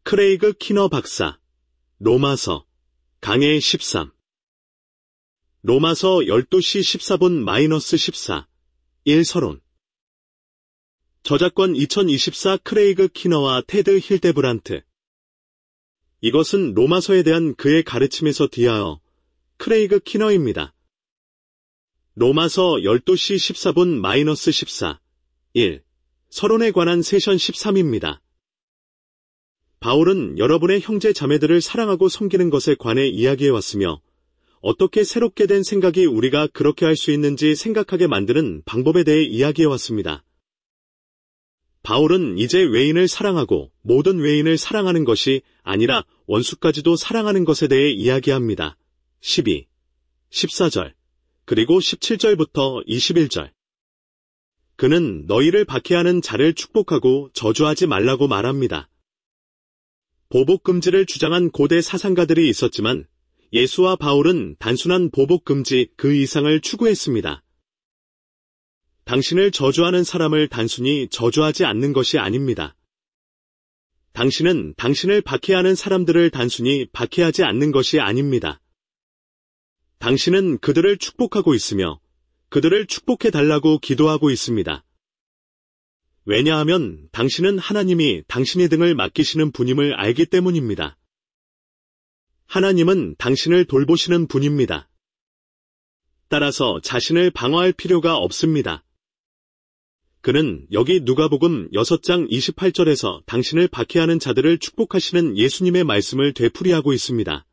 크레이그 키너 박사. 로마서. 강해 13. 로마서 12시 14분-14. 1 서론. 저작권 2024 크레이그 키너와 테드 힐데브란트. 이것은 로마서에 대한 그의 가르침에서 뒤하여 크레이그 키너입니다. 로마서 12시 14분-14. 1. 서론에 관한 세션 13입니다. 바울은 여러분의 형제 자매들을 사랑하고 섬기는 것에 관해 이야기해왔으며 어떻게 새롭게 된 생각이 우리가 그렇게 할 수 있는지 생각하게 만드는 방법에 대해 이야기해왔습니다. 바울은 이제 외인을 사랑하고 모든 외인을 사랑하는 것이 아니라 원수까지도 사랑하는 것에 대해 이야기합니다. 12, 14절, 그리고 17절부터 21절. 그는 너희를 박해하는 자를 축복하고 저주하지 말라고 말합니다. 보복금지를 주장한 고대 사상가들이 있었지만 예수와 바울은 단순한 보복금지 그 이상을 추구했습니다. 당신을 저주하는 사람을 단순히 저주하지 않는 것이 아닙니다. 당신은 당신을 박해하는 사람들을 단순히 박해하지 않는 것이 아닙니다. 당신은 그들을 축복하고 있으며 그들을 축복해달라고 기도하고 있습니다. 왜냐하면 당신은 하나님이 당신의 등을 맡기시는 분임을 알기 때문입니다. 하나님은 당신을 돌보시는 분입니다. 따라서 자신을 방어할 필요가 없습니다. 그는 여기 누가복음 6장 28절에서 당신을 박해하는 자들을 축복하시는 예수님의 말씀을 되풀이하고 있습니다.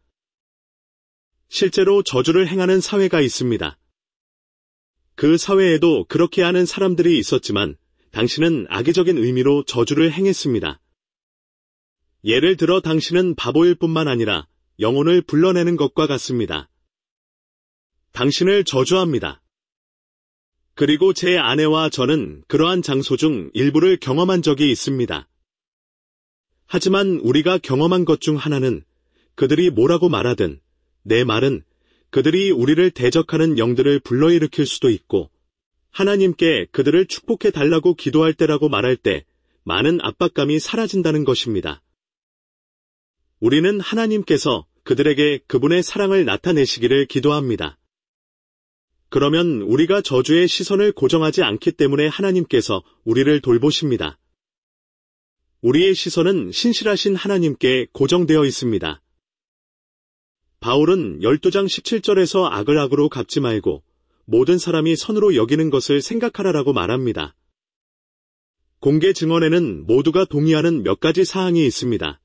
실제로 저주를 행하는 사회가 있습니다. 그 사회에도 그렇게 하는 사람들이 있었지만 당신은 악의적인 의미로 저주를 행했습니다. 예를 들어 당신은 바보일 뿐만 아니라 영혼을 불러내는 것과 같습니다. 당신을 저주합니다. 그리고 제 아내와 저는 그러한 장소 중 일부를 경험한 적이 있습니다. 하지만 우리가 경험한 것 중 하나는 그들이 뭐라고 말하든 내 말은 그들이 우리를 대적하는 영들을 불러일으킬 수도 있고 하나님께 그들을 축복해 달라고 기도할 때라고 말할 때 많은 압박감이 사라진다는 것입니다. 우리는 하나님께서 그들에게 그분의 사랑을 나타내시기를 기도합니다. 그러면 우리가 저주의 시선을 고정하지 않기 때문에 하나님께서 우리를 돌보십니다. 우리의 시선은 신실하신 하나님께 고정되어 있습니다. 바울은 12장 17절에서 악을 악으로 갚지 말고 모든 사람이 선으로 여기는 것을 생각하라라고 말합니다. 공개 증언에는 모두가 동의하는 몇 가지 사항이 있습니다.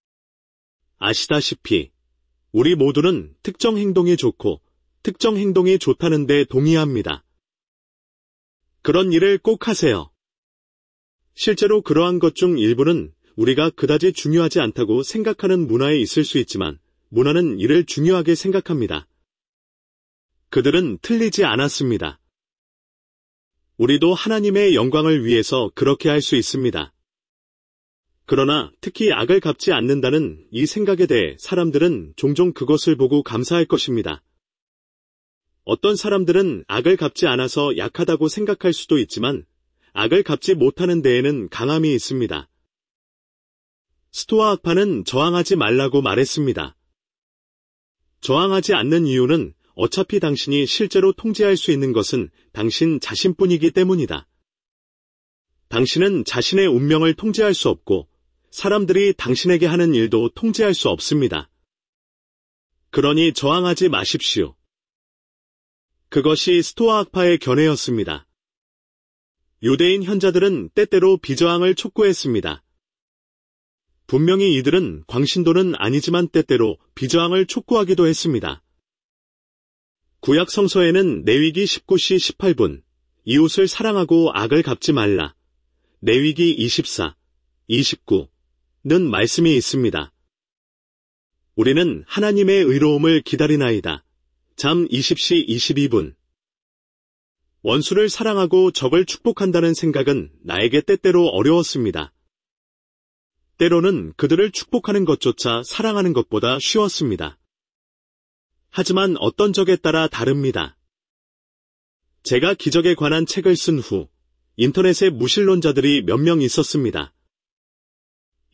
아시다시피 우리 모두는 특정 행동이 좋고 특정 행동이 좋다는 데 동의합니다. 그런 일을 꼭 하세요. 실제로 그러한 것 중 일부는 우리가 그다지 중요하지 않다고 생각하는 문화에 있을 수 있지만 문화는 이를 중요하게 생각합니다. 그들은 틀리지 않았습니다. 우리도 하나님의 영광을 위해서 그렇게 할 수 있습니다. 그러나 특히 악을 갚지 않는다는 이 생각에 대해 사람들은 종종 그것을 보고 감사할 것입니다. 어떤 사람들은 악을 갚지 않아서 약하다고 생각할 수도 있지만 악을 갚지 못하는 데에는 강함이 있습니다. 스토아 학파는 저항하지 말라고 말했습니다. 저항하지 않는 이유는 어차피 당신이 실제로 통제할 수 있는 것은 당신 자신뿐이기 때문이다. 당신은 자신의 운명을 통제할 수 없고 사람들이 당신에게 하는 일도 통제할 수 없습니다. 그러니 저항하지 마십시오. 그것이 스토아 학파의 견해였습니다. 유대인 현자들은 때때로 비저항을 촉구했습니다. 분명히 이들은 광신도는 아니지만 때때로 비저항을 촉구하기도 했습니다. 구약 성서에는 레위기 19시 18분, 이웃을 사랑하고 악을 갚지 말라. 레위기 24, 29는 말씀이 있습니다. 우리는 하나님의 의로움을 기다리나이다. 잠 20시 22분. 원수를 사랑하고 적을 축복한다는 생각은 나에게 때때로 어려웠습니다. 때로는 그들을 축복하는 것조차 사랑하는 것보다 쉬웠습니다. 하지만 어떤 적에 따라 다릅니다. 제가 기적에 관한 책을 쓴 후 인터넷에 무신론자들이 몇 명 있었습니다.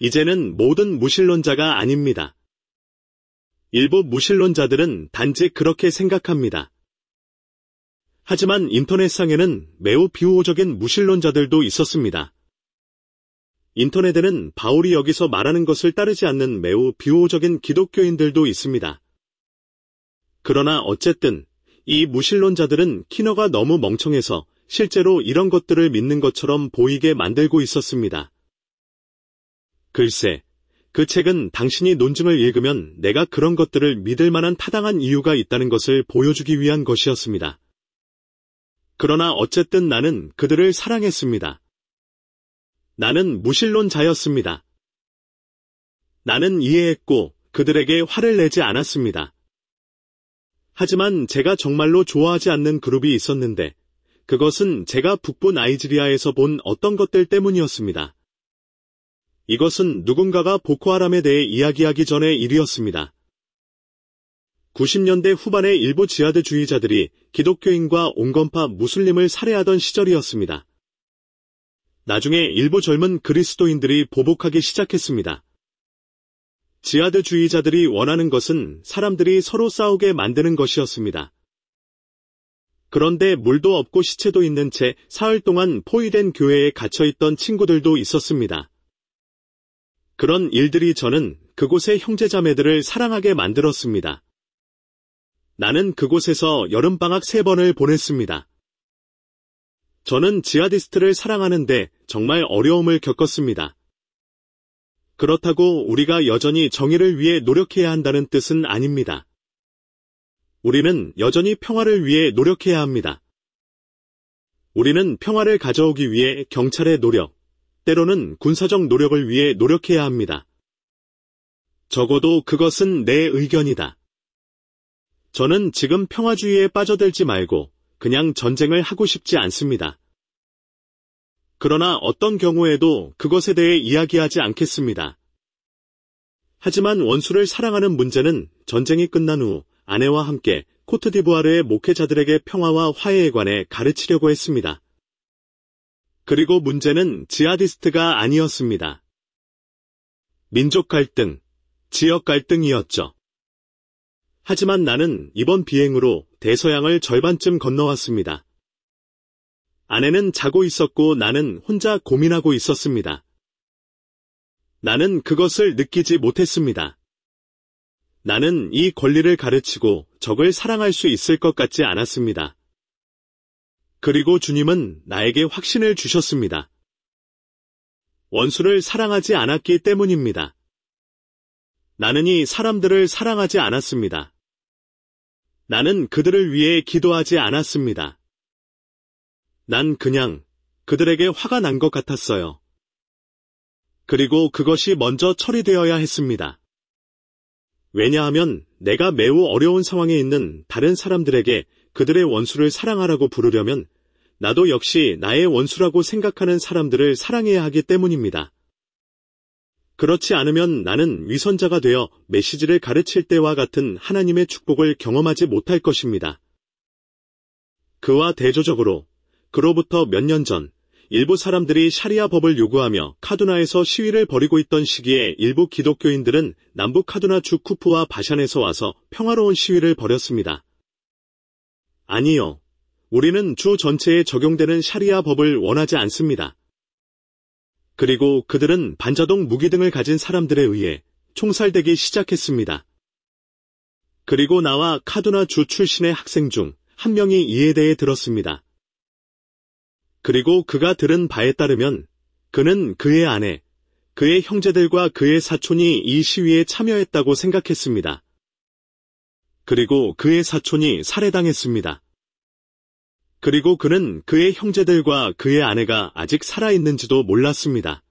이제는 모든 무신론자가 아닙니다. 일부 무신론자들은 단지 그렇게 생각합니다. 하지만 인터넷상에는 매우 비호적인 무신론자들도 있었습니다. 인터넷에는 바울이 여기서 말하는 것을 따르지 않는 매우 비호적인 기독교인들도 있습니다. 그러나 어쨌든 이 무신론자들은 키너가 너무 멍청해서 실제로 이런 것들을 믿는 것처럼 보이게 만들고 있었습니다. 글쎄, 그 책은 당신이 논증을 읽으면 내가 그런 것들을 믿을 만한 타당한 이유가 있다는 것을 보여주기 위한 것이었습니다. 그러나 어쨌든 나는 그들을 사랑했습니다. 나는 무신론자였습니다. 나는 이해했고 그들에게 화를 내지 않았습니다. 하지만 제가 정말로 좋아하지 않는 그룹이 있었는데 그것은 제가 북부 나이지리아에서 본 어떤 것들 때문이었습니다. 이것은 누군가가 보코하람에 대해 이야기하기 전의 일이었습니다. 90년대 후반에 일부 지하드주의자들이 기독교인과 온건파 무슬림을 살해하던 시절이었습니다. 나중에 일부 젊은 그리스도인들이 보복하기 시작했습니다. 지하드주의자들이 원하는 것은 사람들이 서로 싸우게 만드는 것이었습니다. 그런데 물도 없고 시체도 있는 채 사흘 동안 포위된 교회에 갇혀있던 친구들도 있었습니다. 그런 일들이 저는 그곳의 형제자매들을 사랑하게 만들었습니다. 나는 그곳에서 여름방학 3번을 보냈습니다. 저는 지하디스트를 사랑하는데 정말 어려움을 겪었습니다. 그렇다고 우리가 여전히 정의를 위해 노력해야 한다는 뜻은 아닙니다. 우리는 여전히 평화를 위해 노력해야 합니다. 우리는 평화를 가져오기 위해 경찰의 노력, 때로는 군사적 노력을 위해 노력해야 합니다. 적어도 그것은 내 의견이다. 저는 지금 평화주의에 빠져들지 말고 그냥 전쟁을 하고 싶지 않습니다. 그러나 어떤 경우에도 그것에 대해 이야기하지 않겠습니다. 하지만 원수를 사랑하는 문제는 전쟁이 끝난 후 아내와 함께 코트디부아르의 목회자들에게 평화와 화해에 관해 가르치려고 했습니다. 그리고 문제는 지하디스트가 아니었습니다. 민족 갈등, 지역 갈등이었죠. 하지만 나는 이번 비행으로 대서양을 절반쯤 건너왔습니다. 아내는 자고 있었고 나는 혼자 고민하고 있었습니다. 나는 그것을 느끼지 못했습니다. 나는 이 권리를 가르치고 적을 사랑할 수 있을 것 같지 않았습니다. 그리고 주님은 나에게 확신을 주셨습니다. 원수를 사랑하지 않았기 때문입니다. 나는 이 사람들을 사랑하지 않았습니다. 나는 그들을 위해 기도하지 않았습니다. 난 그냥 그들에게 화가 난 것 같았어요. 그리고 그것이 먼저 처리되어야 했습니다. 왜냐하면 내가 매우 어려운 상황에 있는 다른 사람들에게 그들의 원수를 사랑하라고 부르려면 나도 역시 나의 원수라고 생각하는 사람들을 사랑해야 하기 때문입니다. 그렇지 않으면 나는 위선자가 되어 메시지를 가르칠 때와 같은 하나님의 축복을 경험하지 못할 것입니다. 그와 대조적으로 그로부터 몇 년 전 일부 사람들이 샤리아 법을 요구하며 카두나에서 시위를 벌이고 있던 시기에 일부 기독교인들은 남부 카두나 주 쿠프와 바샨에서 와서 평화로운 시위를 벌였습니다. 아니요. 우리는 주 전체에 적용되는 샤리아 법을 원하지 않습니다. 그리고 그들은 반자동 무기 등을 가진 사람들에 의해 총살되기 시작했습니다. 그리고 나와 카두나 주 출신의 학생 중 한 명이 이에 대해 들었습니다. 그리고 그가 들은 바에 따르면 그는 그의 아내, 그의 형제들과 그의 사촌이 이 시위에 참여했다고 생각했습니다. 그리고 그의 사촌이 살해당했습니다. 그리고 그는 그의 형제들과 그의 아내가 아직 살아있는지도 몰랐습니다.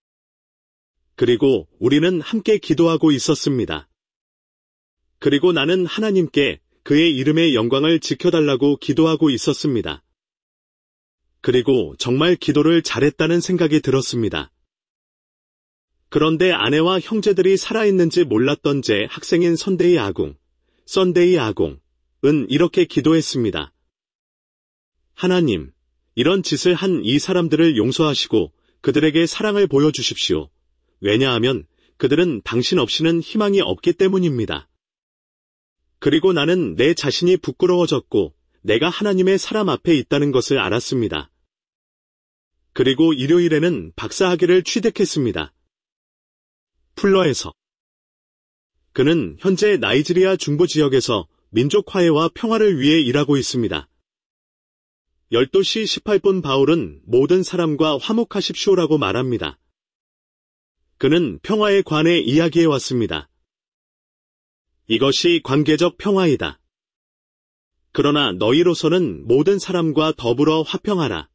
그리고 우리는 함께 기도하고 있었습니다. 그리고 나는 하나님께 그의 이름의 영광을 지켜달라고 기도하고 있었습니다. 그리고 정말 기도를 잘했다는 생각이 들었습니다. 그런데 아내와 형제들이 살아있는지 몰랐던 제 학생인 썬데이 아공은 이렇게 기도했습니다. 하나님, 이런 짓을 한 이 사람들을 용서하시고 그들에게 사랑을 보여주십시오. 왜냐하면 그들은 당신 없이는 희망이 없기 때문입니다. 그리고 나는 내 자신이 부끄러워졌고 내가 하나님의 사람 앞에 있다는 것을 알았습니다. 그리고 일요일에는 박사학위를 취득했습니다. 풀러에서. 그는 현재 나이지리아 중부 지역에서 민족 화해와 평화를 위해 일하고 있습니다. 12시 18분 바울은 모든 사람과 화목하십시오라고 말합니다. 그는 평화에 관해 이야기해 왔습니다. 이것이 관계적 평화이다. 그러나 너희로서는 모든 사람과 더불어 화평하라.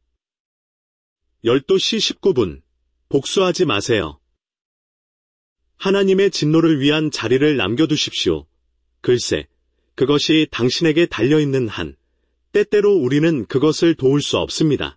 12시 19분. 복수하지 마세요. 하나님의 진노를 위한 자리를 남겨두십시오. 글쎄, 그것이 당신에게 달려있는 한, 때때로 우리는 그것을 도울 수 없습니다.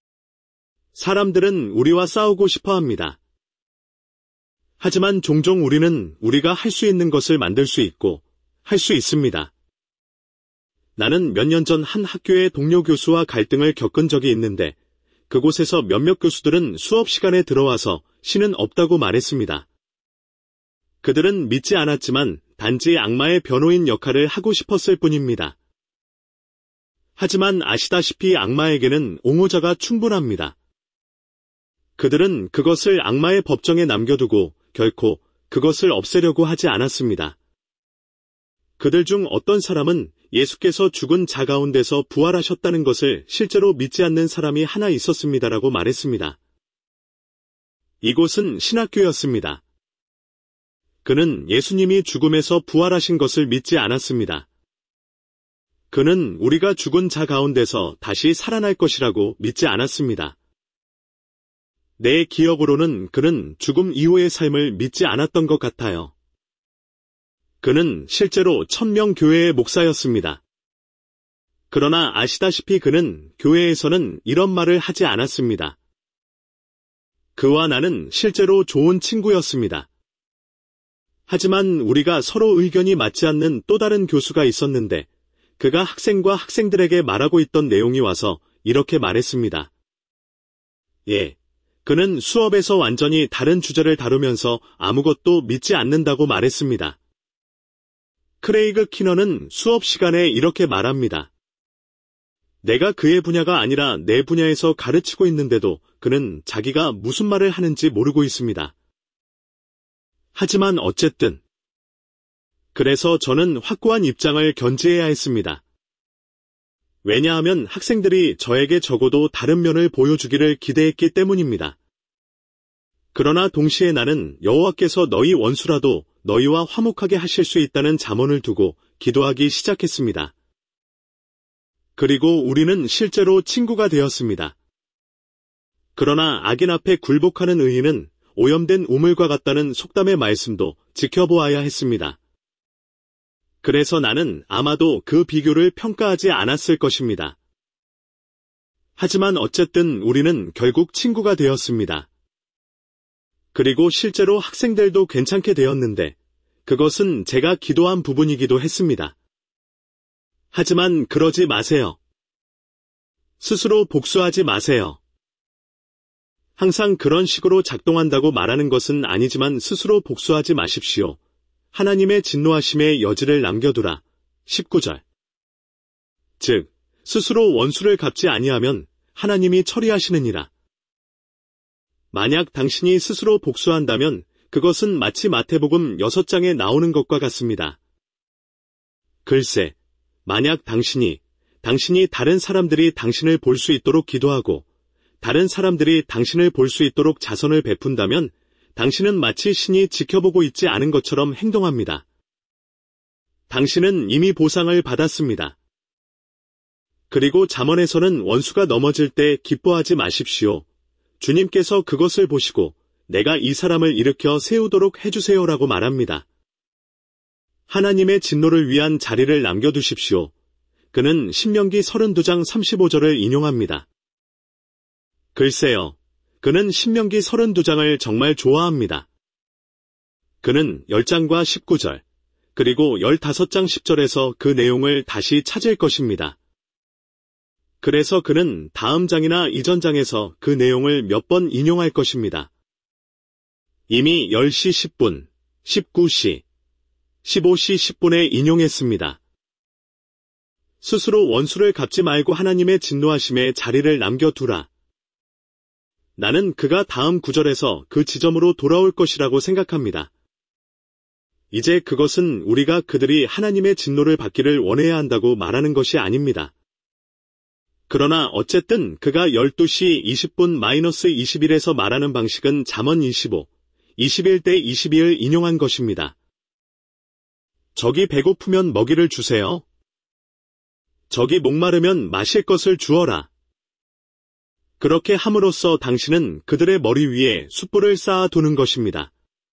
사람들은 우리와 싸우고 싶어 합니다. 하지만 종종 우리는 우리가 할 수 있는 것을 만들 수 있고, 할 수 있습니다. 나는 몇 년 전 한 학교의 동료 교수와 갈등을 겪은 적이 있는데, 그곳에서 몇몇 교수들은 수업 시간에 들어와서 신은 없다고 말했습니다. 그들은 믿지 않았지만 단지 악마의 변호인 역할을 하고 싶었을 뿐입니다. 하지만 아시다시피 악마에게는 옹호자가 충분합니다. 그들은 그것을 악마의 법정에 남겨두고 결코 그것을 없애려고 하지 않았습니다. 그들 중 어떤 사람은 예수께서 죽은 자 가운데서 부활하셨다는 것을 실제로 믿지 않는 사람이 하나 있었습니다라고 말했습니다. 이곳은 신학교였습니다. 그는 예수님이 죽음에서 부활하신 것을 믿지 않았습니다. 그는 우리가 죽은 자 가운데서 다시 살아날 것이라고 믿지 않았습니다. 내 기억으로는 그는 죽음 이후의 삶을 믿지 않았던 것 같아요. 그는 실제로 천명교회의 목사였습니다. 그러나 아시다시피 그는 교회에서는 이런 말을 하지 않았습니다. 그와 나는 실제로 좋은 친구였습니다. 하지만 우리가 서로 의견이 맞지 않는 또 다른 교수가 있었는데 그가 학생과 학생들에게 말하고 있던 내용이 와서 이렇게 말했습니다. 예, 그는 수업에서 완전히 다른 주제를 다루면서 아무것도 믿지 않는다고 말했습니다. 크레이그 키너는 수업 시간에 이렇게 말합니다. 내가 그의 분야가 아니라 내 분야에서 가르치고 있는데도 그는 자기가 무슨 말을 하는지 모르고 있습니다. 하지만 어쨌든 그래서 저는 확고한 입장을 견지해야 했습니다. 왜냐하면 학생들이 저에게 적어도 다른 면을 보여주기를 기대했기 때문입니다. 그러나 동시에 나는 여호와께서 너희 원수라도 너희와 화목하게 하실 수 있다는 잠언을 두고 기도하기 시작했습니다. 그리고 우리는 실제로 친구가 되었습니다. 그러나 악인 앞에 굴복하는 의인은 오염된 우물과 같다는 속담의 말씀도 지켜보아야 했습니다. 그래서 나는 아마도 그 비교를 평가하지 않았을 것입니다. 하지만 어쨌든 우리는 결국 친구가 되었습니다. 그리고 실제로 학생들도 괜찮게 되었는데 그것은 제가 기도한 부분이기도 했습니다. 하지만 그러지 마세요. 스스로 복수하지 마세요. 항상 그런 식으로 작동한다고 말하는 것은 아니지만 스스로 복수하지 마십시오. 하나님의 진노하심의 여지를 남겨두라. 19절. 즉, 스스로 원수를 갚지 아니하면 하나님이 처리하시느니라. 만약 당신이 스스로 복수한다면 그것은 마치 마태복음 6장에 나오는 것과 같습니다. 글쎄, 만약 당신이 다른 사람들이 당신을 볼 수 있도록 기도하고 다른 사람들이 당신을 볼 수 있도록 자선을 베푼다면 당신은 마치 신이 지켜보고 있지 않은 것처럼 행동합니다. 당신은 이미 보상을 받았습니다. 그리고 잠언에서는 원수가 넘어질 때 기뻐하지 마십시오. 주님께서 그것을 보시고 내가 이 사람을 일으켜 세우도록 해주세요라고 말합니다. 하나님의 진노를 위한 자리를 남겨두십시오. 그는 신명기 32장 35절을 인용합니다. 글쎄요, 그는 신명기 32장을 정말 좋아합니다. 그는 10장과 19절, 그리고 15장 10절에서 그 내용을 다시 찾을 것입니다. 그래서 그는 다음 장이나 이전 장에서 그 내용을 몇 번 인용할 것입니다. 이미 10시 10분, 19시, 15시 10분에 인용했습니다. 스스로 원수를 갚지 말고 하나님의 진노하심에 자리를 남겨두라. 나는 그가 다음 구절에서 그 지점으로 돌아올 것이라고 생각합니다. 이제 그것은 우리가 그들이 하나님의 진노를 받기를 원해야 한다고 말하는 것이 아닙니다. 그러나 어쨌든 그가 12시 20분-21에서 말하는 방식은 잠언 25, 21대 22를 인용한 것입니다. 적이 배고프면 먹이를 주세요. 적이 목마르면 마실 것을 주어라. 그렇게 함으로써 당신은 그들의 머리 위에 숯불을 쌓아두는 것입니다.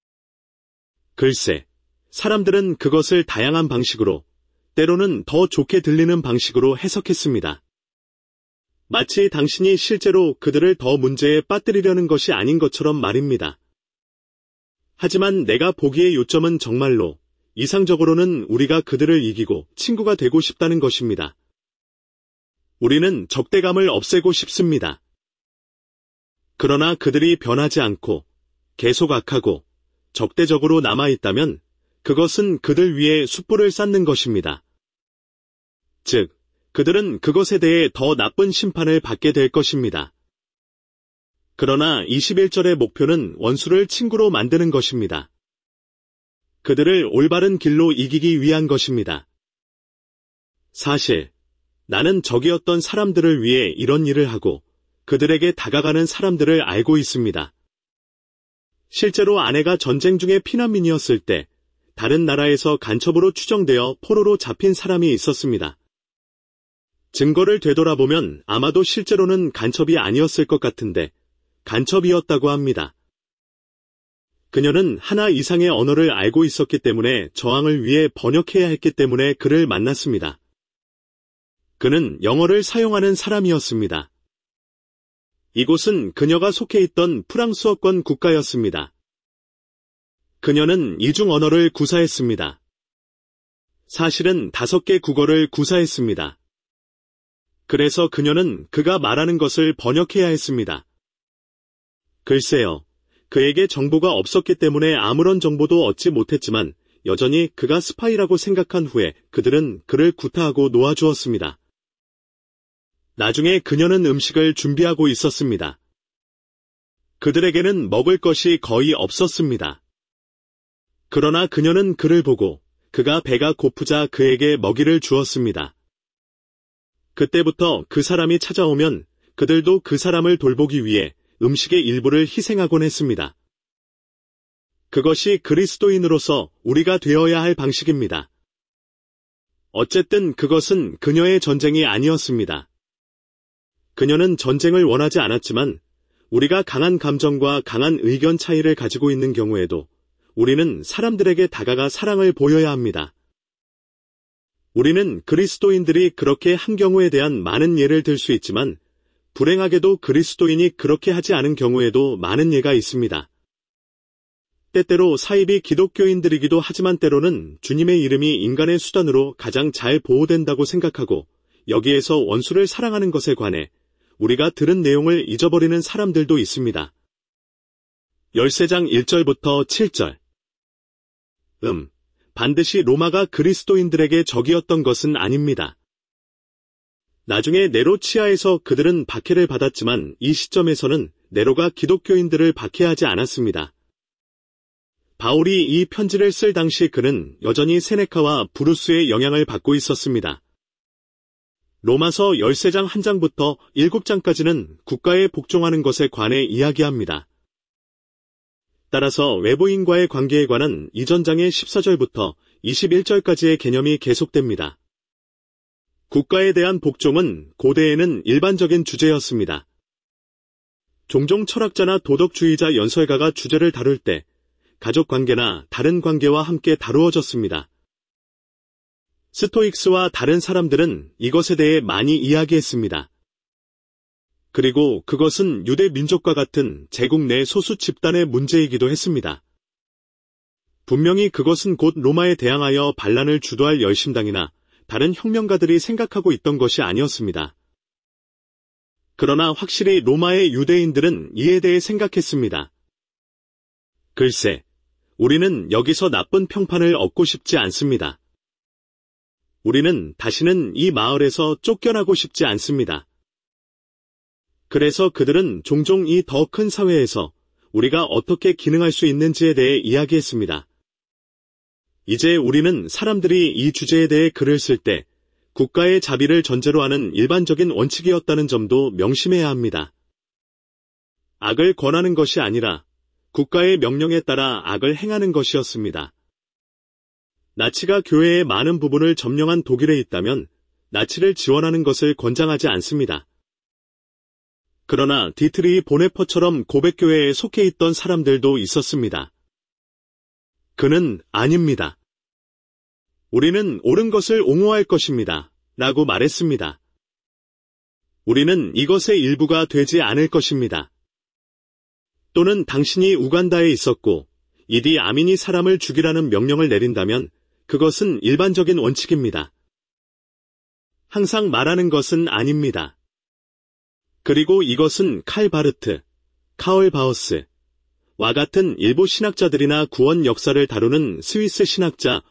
글쎄, 사람들은 그것을 다양한 방식으로, 때로는 더 좋게 들리는 방식으로 해석했습니다. 마치 당신이 실제로 그들을 더 문제에 빠뜨리려는 것이 아닌 것처럼 말입니다. 하지만 내가 보기의 요점은 정말로, 이상적으로는 우리가 그들을 이기고 친구가 되고 싶다는 것입니다. 우리는 적대감을 없애고 싶습니다. 그러나 그들이 변하지 않고 계속 악하고 적대적으로 남아있다면 그것은 그들 위에 숯불을 쌓는 것입니다. 즉, 그들은 그것에 대해 더 나쁜 심판을 받게 될 것입니다. 그러나 21절의 목표는 원수를 친구로 만드는 것입니다. 그들을 올바른 길로 이기기 위한 것입니다. 사실, 나는 적이었던 사람들을 위해 이런 일을 하고 그들에게 다가가는 사람들을 알고 있습니다. 실제로 아내가 전쟁 중에 피난민이었을 때 다른 나라에서 간첩으로 추정되어 포로로 잡힌 사람이 있었습니다. 증거를 되돌아보면 아마도 실제로는 간첩이 아니었을 것 같은데 간첩이었다고 합니다. 그녀는 하나 이상의 언어를 알고 있었기 때문에 저항을 위해 번역해야 했기 때문에 그를 만났습니다. 그는 영어를 사용하는 사람이었습니다. 이곳은 그녀가 속해 있던 프랑스어권 국가였습니다. 그녀는 이중 언어를 구사했습니다. 사실은 5개 국어를 구사했습니다. 그래서 그녀는 그가 말하는 것을 번역해야 했습니다. 글쎄요, 그에게 정보가 없었기 때문에 아무런 정보도 얻지 못했지만 여전히 그가 스파이라고 생각한 후에 그들은 그를 구타하고 놓아주었습니다. 나중에 그녀는 음식을 준비하고 있었습니다. 그들에게는 먹을 것이 거의 없었습니다. 그러나 그녀는 그를 보고 그가 배가 고프자 그에게 먹이를 주었습니다. 그때부터 그 사람이 찾아오면 그들도 그 사람을 돌보기 위해 음식의 일부를 희생하곤 했습니다. 그것이 그리스도인으로서 우리가 되어야 할 방식입니다. 어쨌든 그것은 그녀의 전쟁이 아니었습니다. 그녀는 전쟁을 원하지 않았지만 우리가 강한 감정과 강한 의견 차이를 가지고 있는 경우에도 우리는 사람들에게 다가가 사랑을 보여야 합니다. 우리는 그리스도인들이 그렇게 한 경우에 대한 많은 예를 들 수 있지만 불행하게도 그리스도인이 그렇게 하지 않은 경우에도 많은 예가 있습니다. 때때로 사입이 기독교인들이기도 하지만 때로는 주님의 이름이 인간의 수단으로 가장 잘 보호된다고 생각하고 여기에서 원수를 사랑하는 것에 관해 우리가 들은 내용을 잊어버리는 사람들도 있습니다. 13장 1절부터 7절. 반드시 로마가 그리스도인들에게 적이었던 것은 아닙니다. 나중에 네로 치하에서 그들은 박해를 받았지만 이 시점에서는 네로가 기독교인들을 박해하지 않았습니다. 바울이 이 편지를 쓸 당시 그는 여전히 세네카와 브루스의 영향을 받고 있었습니다. 로마서 13장 1장부터 7장까지는 국가에 복종하는 것에 관해 이야기합니다. 따라서 외부인과의 관계에 관한 이전 장의 14절부터 21절까지의 개념이 계속됩니다. 국가에 대한 복종은 고대에는 일반적인 주제였습니다. 종종 철학자나 도덕주의자 연설가가 주제를 다룰 때 가족관계나 다른 관계와 함께 다루어졌습니다. 스토익스와 다른 사람들은 이것에 대해 많이 이야기했습니다. 그리고 그것은 유대 민족과 같은 제국 내 소수 집단의 문제이기도 했습니다. 분명히 그것은 곧 로마에 대항하여 반란을 주도할 열심당이나 다른 혁명가들이 생각하고 있던 것이 아니었습니다. 그러나 확실히 로마의 유대인들은 이에 대해 생각했습니다. 글쎄, 우리는 여기서 나쁜 평판을 얻고 싶지 않습니다. 우리는 다시는 이 마을에서 쫓겨나고 싶지 않습니다. 그래서 그들은 종종 이 더 큰 사회에서 우리가 어떻게 기능할 수 있는지에 대해 이야기했습니다. 이제 우리는 사람들이 이 주제에 대해 글을 쓸 때 국가의 자비를 전제로 하는 일반적인 원칙이었다는 점도 명심해야 합니다. 악을 권하는 것이 아니라 국가의 명령에 따라 악을 행하는 것이었습니다. 나치가 교회의 많은 부분을 점령한 독일에 있다면 나치를 지원하는 것을 권장하지 않습니다. 그러나 디트리히 보네퍼처럼 고백교회에 속해 있던 사람들도 있었습니다. 그는 아닙니다. 우리는 옳은 것을 옹호할 것입니다. 라고 말했습니다. 우리는 이것의 일부가 되지 않을 것입니다. 또는 당신이 우간다에 있었고 이디 아민이 사람을 죽이라는 명령을 내린다면 그것은 일반적인 원칙입니다. 항상 말하는 것은 아닙니다. 그리고 이것은 칼 바르트, 카얼 바우스, 와 같은 일부 신학자들이나 구원 역사를 다루는 스위스 신학자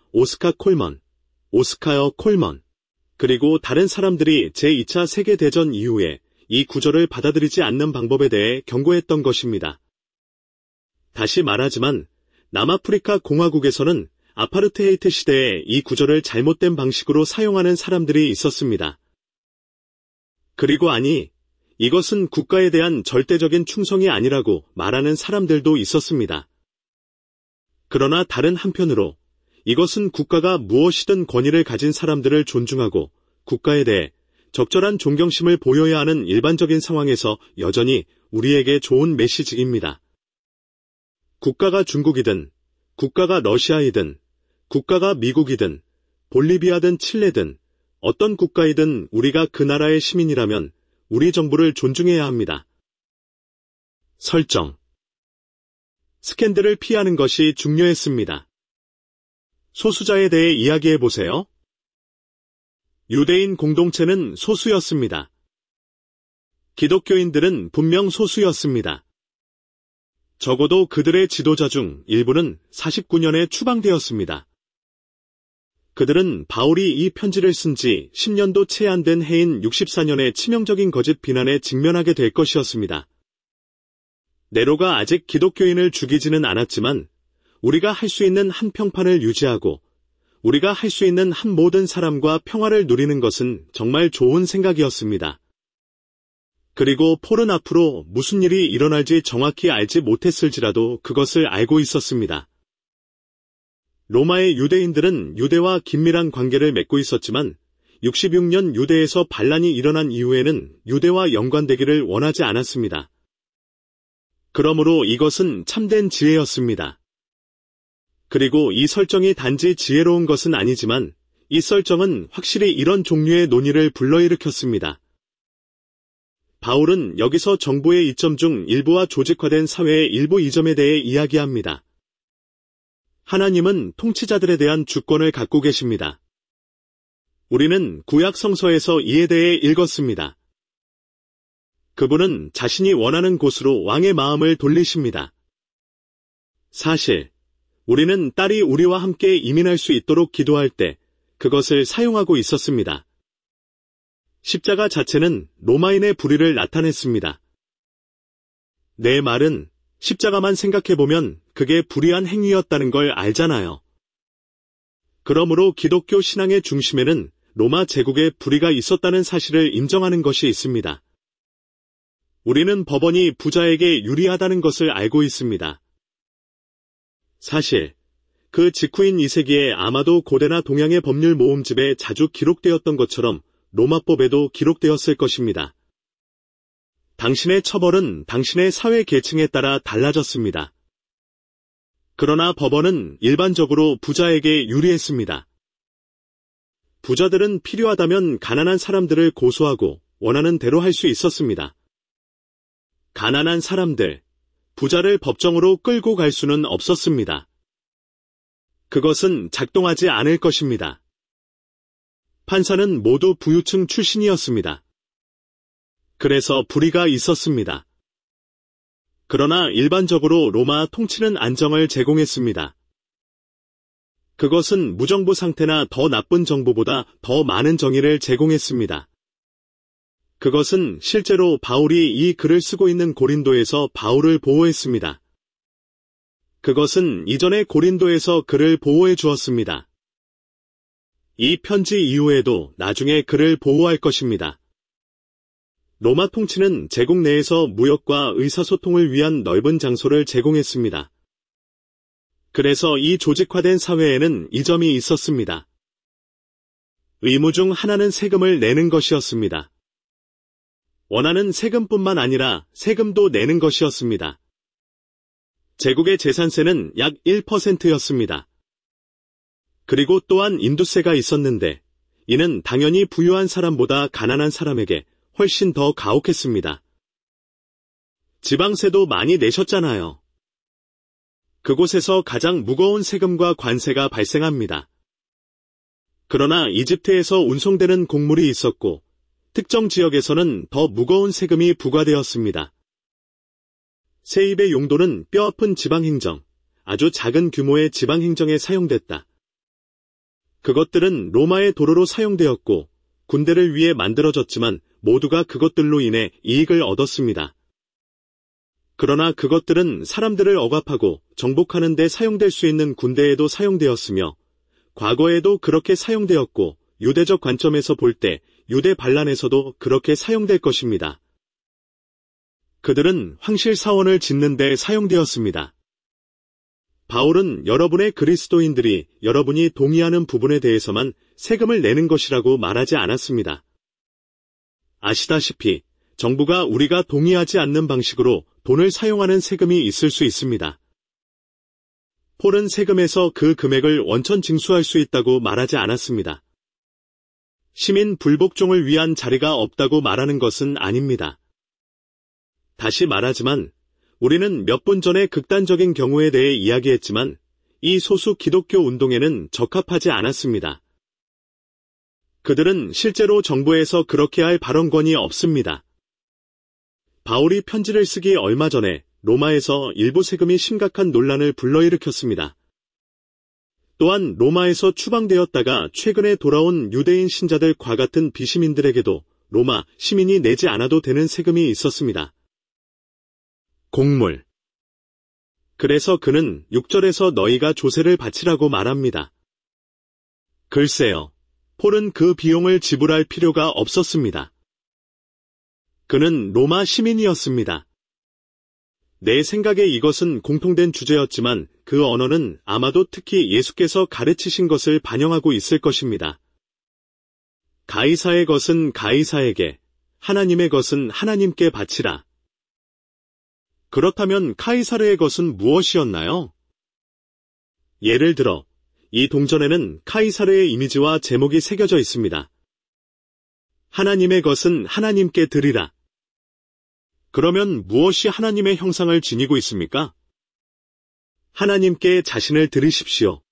오스카어 콜먼, 그리고 다른 사람들이 제2차 세계대전 이후에 이 구조를 받아들이지 않는 방법에 대해 경고했던 것입니다. 다시 말하지만 남아프리카 공화국에서는 아파르테헤이트 시대에 이 구조를 잘못된 방식으로 사용하는 사람들이 있었습니다. 그리고 이것은 국가에 대한 절대적인 충성이 아니라고 말하는 사람들도 있었습니다. 그러나 다른 한편으로 이것은 국가가 무엇이든 권위를 가진 사람들을 존중하고 국가에 대해 적절한 존경심을 보여야 하는 일반적인 상황에서 여전히 우리에게 좋은 메시지입니다. 국가가 중국이든, 국가가 러시아이든, 국가가 미국이든, 볼리비아든 칠레든, 어떤 국가이든 우리가 그 나라의 시민이라면 우리 정부를 존중해야 합니다. 설정. 스캔들을 피하는 것이 중요했습니다. 소수자에 대해 이야기해보세요. 유대인 공동체는 소수였습니다. 기독교인들은 분명 소수였습니다. 적어도 그들의 지도자 중 일부는 49년에 추방되었습니다. 그들은 바울이 이 편지를 쓴 지 10년도 채 안 된 해인 64년의 치명적인 거짓 비난에 직면하게 될 것이었습니다. 네로가 아직 기독교인을 죽이지는 않았지만 우리가 할 수 있는 한 평판을 유지하고 우리가 할 수 있는 한 모든 사람과 평화를 누리는 것은 정말 좋은 생각이었습니다. 그리고 폴은 앞으로 무슨 일이 일어날지 정확히 알지 못했을지라도 그것을 알고 있었습니다. 로마의 유대인들은 유대와 긴밀한 관계를 맺고 있었지만 66년 유대에서 반란이 일어난 이후에는 유대와 연관되기를 원하지 않았습니다. 그러므로 이것은 참된 지혜였습니다. 그리고 이 설정이 단지 지혜로운 것은 아니지만 이 설정은 확실히 이런 종류의 논의를 불러일으켰습니다. 바울은 여기서 정부의 이점 중 일부와 조직화된 사회의 일부 이점에 대해 이야기합니다. 하나님은 통치자들에 대한 주권을 갖고 계십니다. 우리는 구약 성서에서 이에 대해 읽었습니다. 그분은 자신이 원하는 곳으로 왕의 마음을 돌리십니다. 사실, 우리는 딸이 우리와 함께 이민할 수 있도록 기도할 때 그것을 사용하고 있었습니다. 십자가 자체는 로마인의 불의를 나타냈습니다. 내 말은 십자가만 생각해보면 그게 불의한 행위였다는 걸 알잖아요. 그러므로 기독교 신앙의 중심에는 로마 제국의 불의가 있었다는 사실을 인정하는 것이 있습니다. 우리는 법원이 부자에게 유리하다는 것을 알고 있습니다. 사실, 그 직후인 2세기에 아마도 고대나 동양의 법률 모음집에 자주 기록되었던 것처럼 로마법에도 기록되었을 것입니다. 당신의 처벌은 당신의 사회 계층에 따라 달라졌습니다. 그러나 법원은 일반적으로 부자에게 유리했습니다. 부자들은 필요하다면 가난한 사람들을 고소하고 원하는 대로 할 수 있었습니다. 가난한 사람들, 부자를 법정으로 끌고 갈 수는 없었습니다. 그것은 작동하지 않을 것입니다. 판사는 모두 부유층 출신이었습니다. 그래서 불의가 있었습니다. 그러나 일반적으로 로마 통치는 안정을 제공했습니다. 그것은 무정부 상태나 더 나쁜 정부보다 더 많은 정의를 제공했습니다. 그것은 실제로 바울이 이 글을 쓰고 있는 고린도에서 바울을 보호했습니다. 그것은 이전에 고린도에서 그를 보호해 주었습니다. 이 편지 이후에도 나중에 그를 보호할 것입니다. 로마 통치는 제국 내에서 무역과 의사소통을 위한 넓은 장소를 제공했습니다. 그래서 이 조직화된 사회에는 이 점이 있었습니다. 의무 중 하나는 세금을 내는 것이었습니다. 원하는 세금뿐만 아니라 세금도 내는 것이었습니다. 제국의 재산세는 약 1%였습니다. 그리고 또한 인두세가 있었는데 이는 당연히 부유한 사람보다 가난한 사람에게 훨씬 더 가혹했습니다. 지방세도 많이 내셨잖아요. 그곳에서 가장 무거운 세금과 관세가 발생합니다. 그러나 이집트에서 운송되는 곡물이 있었고 특정 지역에서는 더 무거운 세금이 부과되었습니다. 세입의 용도는 뼈아픈 지방행정, 아주 작은 규모의 지방행정에 사용됐다. 그것들은 로마의 도로로 사용되었고 군대를 위해 만들어졌지만 모두가 그것들로 인해 이익을 얻었습니다. 그러나 그것들은 사람들을 억압하고 정복하는 데 사용될 수 있는 군대에도 사용되었으며 과거에도 그렇게 사용되었고 유대적 관점에서 볼 때 유대 반란에서도 그렇게 사용될 것입니다. 그들은 황실 사원을 짓는 데 사용되었습니다. 바울은 여러분의 그리스도인들이 여러분이 동의하는 부분에 대해서만 세금을 내는 것이라고 말하지 않았습니다. 아시다시피 정부가 우리가 동의하지 않는 방식으로 돈을 사용하는 세금이 있을 수 있습니다. 폴은 세금에서 그 금액을 원천 징수할 수 있다고 말하지 않았습니다. 시민 불복종을 위한 자리가 없다고 말하는 것은 아닙니다. 다시 말하지만 우리는 몇 분 전에 극단적인 경우에 대해 이야기했지만 이 소수 기독교 운동에는 적합하지 않았습니다. 그들은 실제로 정부에서 그렇게 할 발언권이 없습니다. 바울이 편지를 쓰기 얼마 전에 로마에서 일부 세금이 심각한 논란을 불러일으켰습니다. 또한 로마에서 추방되었다가 최근에 돌아온 유대인 신자들과 같은 비시민들에게도 로마 시민이 내지 않아도 되는 세금이 있었습니다. 곡물. 그래서 그는 6절에서 너희가 조세를 바치라고 말합니다. 글쎄요, 폴은 그 비용을 지불할 필요가 없었습니다. 그는 로마 시민이었습니다. 내 생각에 이것은 공통된 주제였지만 그 언어는 아마도 특히 예수께서 가르치신 것을 반영하고 있을 것입니다. 가이사의 것은 가이사에게, 하나님의 것은 하나님께 바치라. 그렇다면 카이사르의 것은 무엇이었나요? 예를 들어, 이 동전에는 카이사르의 이미지와 제목이 새겨져 있습니다. 하나님의 것은 하나님께 드리라. 그러면 무엇이 하나님의 형상을 지니고 있습니까? 하나님께 자신을 드리십시오.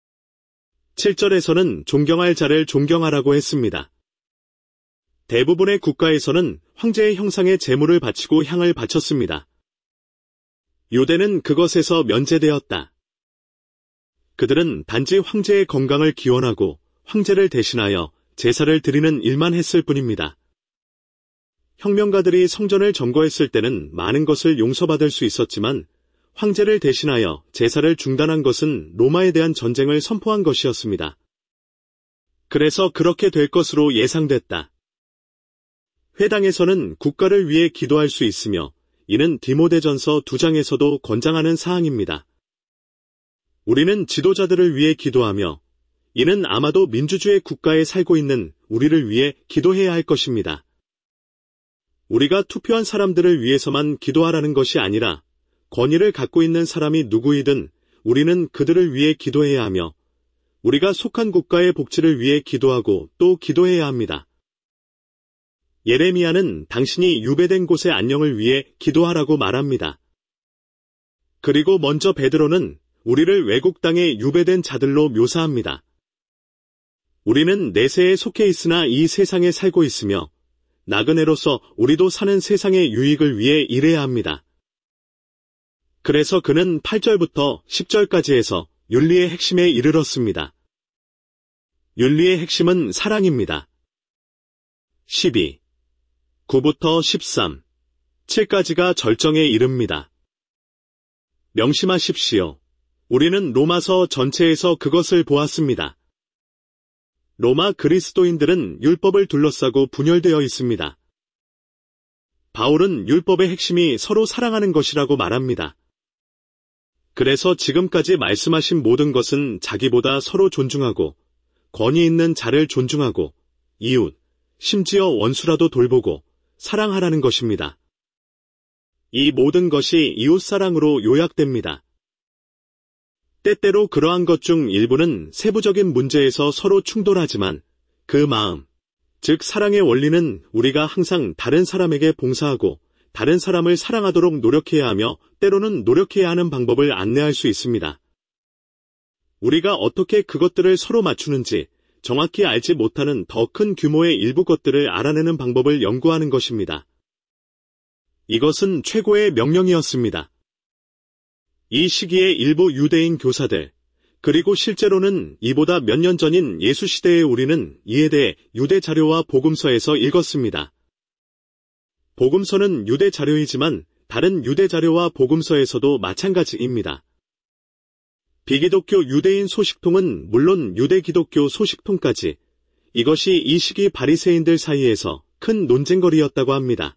7절에서는 존경할 자를 존경하라고 했습니다. 대부분의 국가에서는 황제의 형상에 제물을 바치고 향을 바쳤습니다. 유대는 그것에서 면제되었다. 그들은 단지 황제의 건강을 기원하고 황제를 대신하여 제사를 드리는 일만 했을 뿐입니다. 혁명가들이 성전을 점거했을 때는 많은 것을 용서받을 수 있었지만 황제를 대신하여 제사를 중단한 것은 로마에 대한 전쟁을 선포한 것이었습니다. 그래서 그렇게 될 것으로 예상됐다. 회당에서는 국가를 위해 기도할 수 있으며 이는 디모데전서 2장에서도 권장하는 사항입니다. 우리는 지도자들을 위해 기도하며 이는 아마도 민주주의 국가에 살고 있는 우리를 위해 기도해야 할 것입니다. 우리가 투표한 사람들을 위해서만 기도하라는 것이 아니라 권위를 갖고 있는 사람이 누구이든 우리는 그들을 위해 기도해야 하며 우리가 속한 국가의 복지를 위해 기도하고 또 기도해야 합니다. 예레미야는 당신이 유배된 곳의 안녕을 위해 기도하라고 말합니다. 그리고 먼저 베드로는 우리를 외국 땅에 유배된 자들로 묘사합니다. 우리는 내세에 속해 있으나 이 세상에 살고 있으며 나그네로서 우리도 사는 세상의 유익을 위해 일해야 합니다. 그래서 그는 8절부터 10절까지 해서 윤리의 핵심에 이르렀습니다. 윤리의 핵심은 사랑입니다. 12. 9부터 13. 7까지가 절정에 이릅니다. 명심하십시오. 우리는 로마서 전체에서 그것을 보았습니다. 로마 그리스도인들은 율법을 둘러싸고 분열되어 있습니다. 바울은 율법의 핵심이 서로 사랑하는 것이라고 말합니다. 그래서 지금까지 말씀하신 모든 것은 자기보다 서로 존중하고 권위 있는 자를 존중하고 이웃, 심지어 원수라도 돌보고 사랑하라는 것입니다. 이 모든 것이 이웃사랑으로 요약됩니다. 때때로 그러한 것 중 일부는 세부적인 문제에서 서로 충돌하지만 그 마음, 즉 사랑의 원리는 우리가 항상 다른 사람에게 봉사하고 다른 사람을 사랑하도록 노력해야 하며 때로는 노력해야 하는 방법을 안내할 수 있습니다. 우리가 어떻게 그것들을 서로 맞추는지 정확히 알지 못하는 더 큰 규모의 일부 것들을 알아내는 방법을 연구하는 것입니다. 이것은 최고의 명령이었습니다. 이 시기에 일부 유대인 교사들, 그리고 실제로는 이보다 몇 년 전인 예수 시대의 우리는 이에 대해 유대 자료와 복음서에서 읽었습니다. 복음서는 유대 자료이지만 다른 유대 자료와 복음서에서도 마찬가지입니다. 비기독교 유대인 소식통은 물론 유대 기독교 소식통까지 이것이 이 시기 바리새인들 사이에서 큰 논쟁거리였다고 합니다.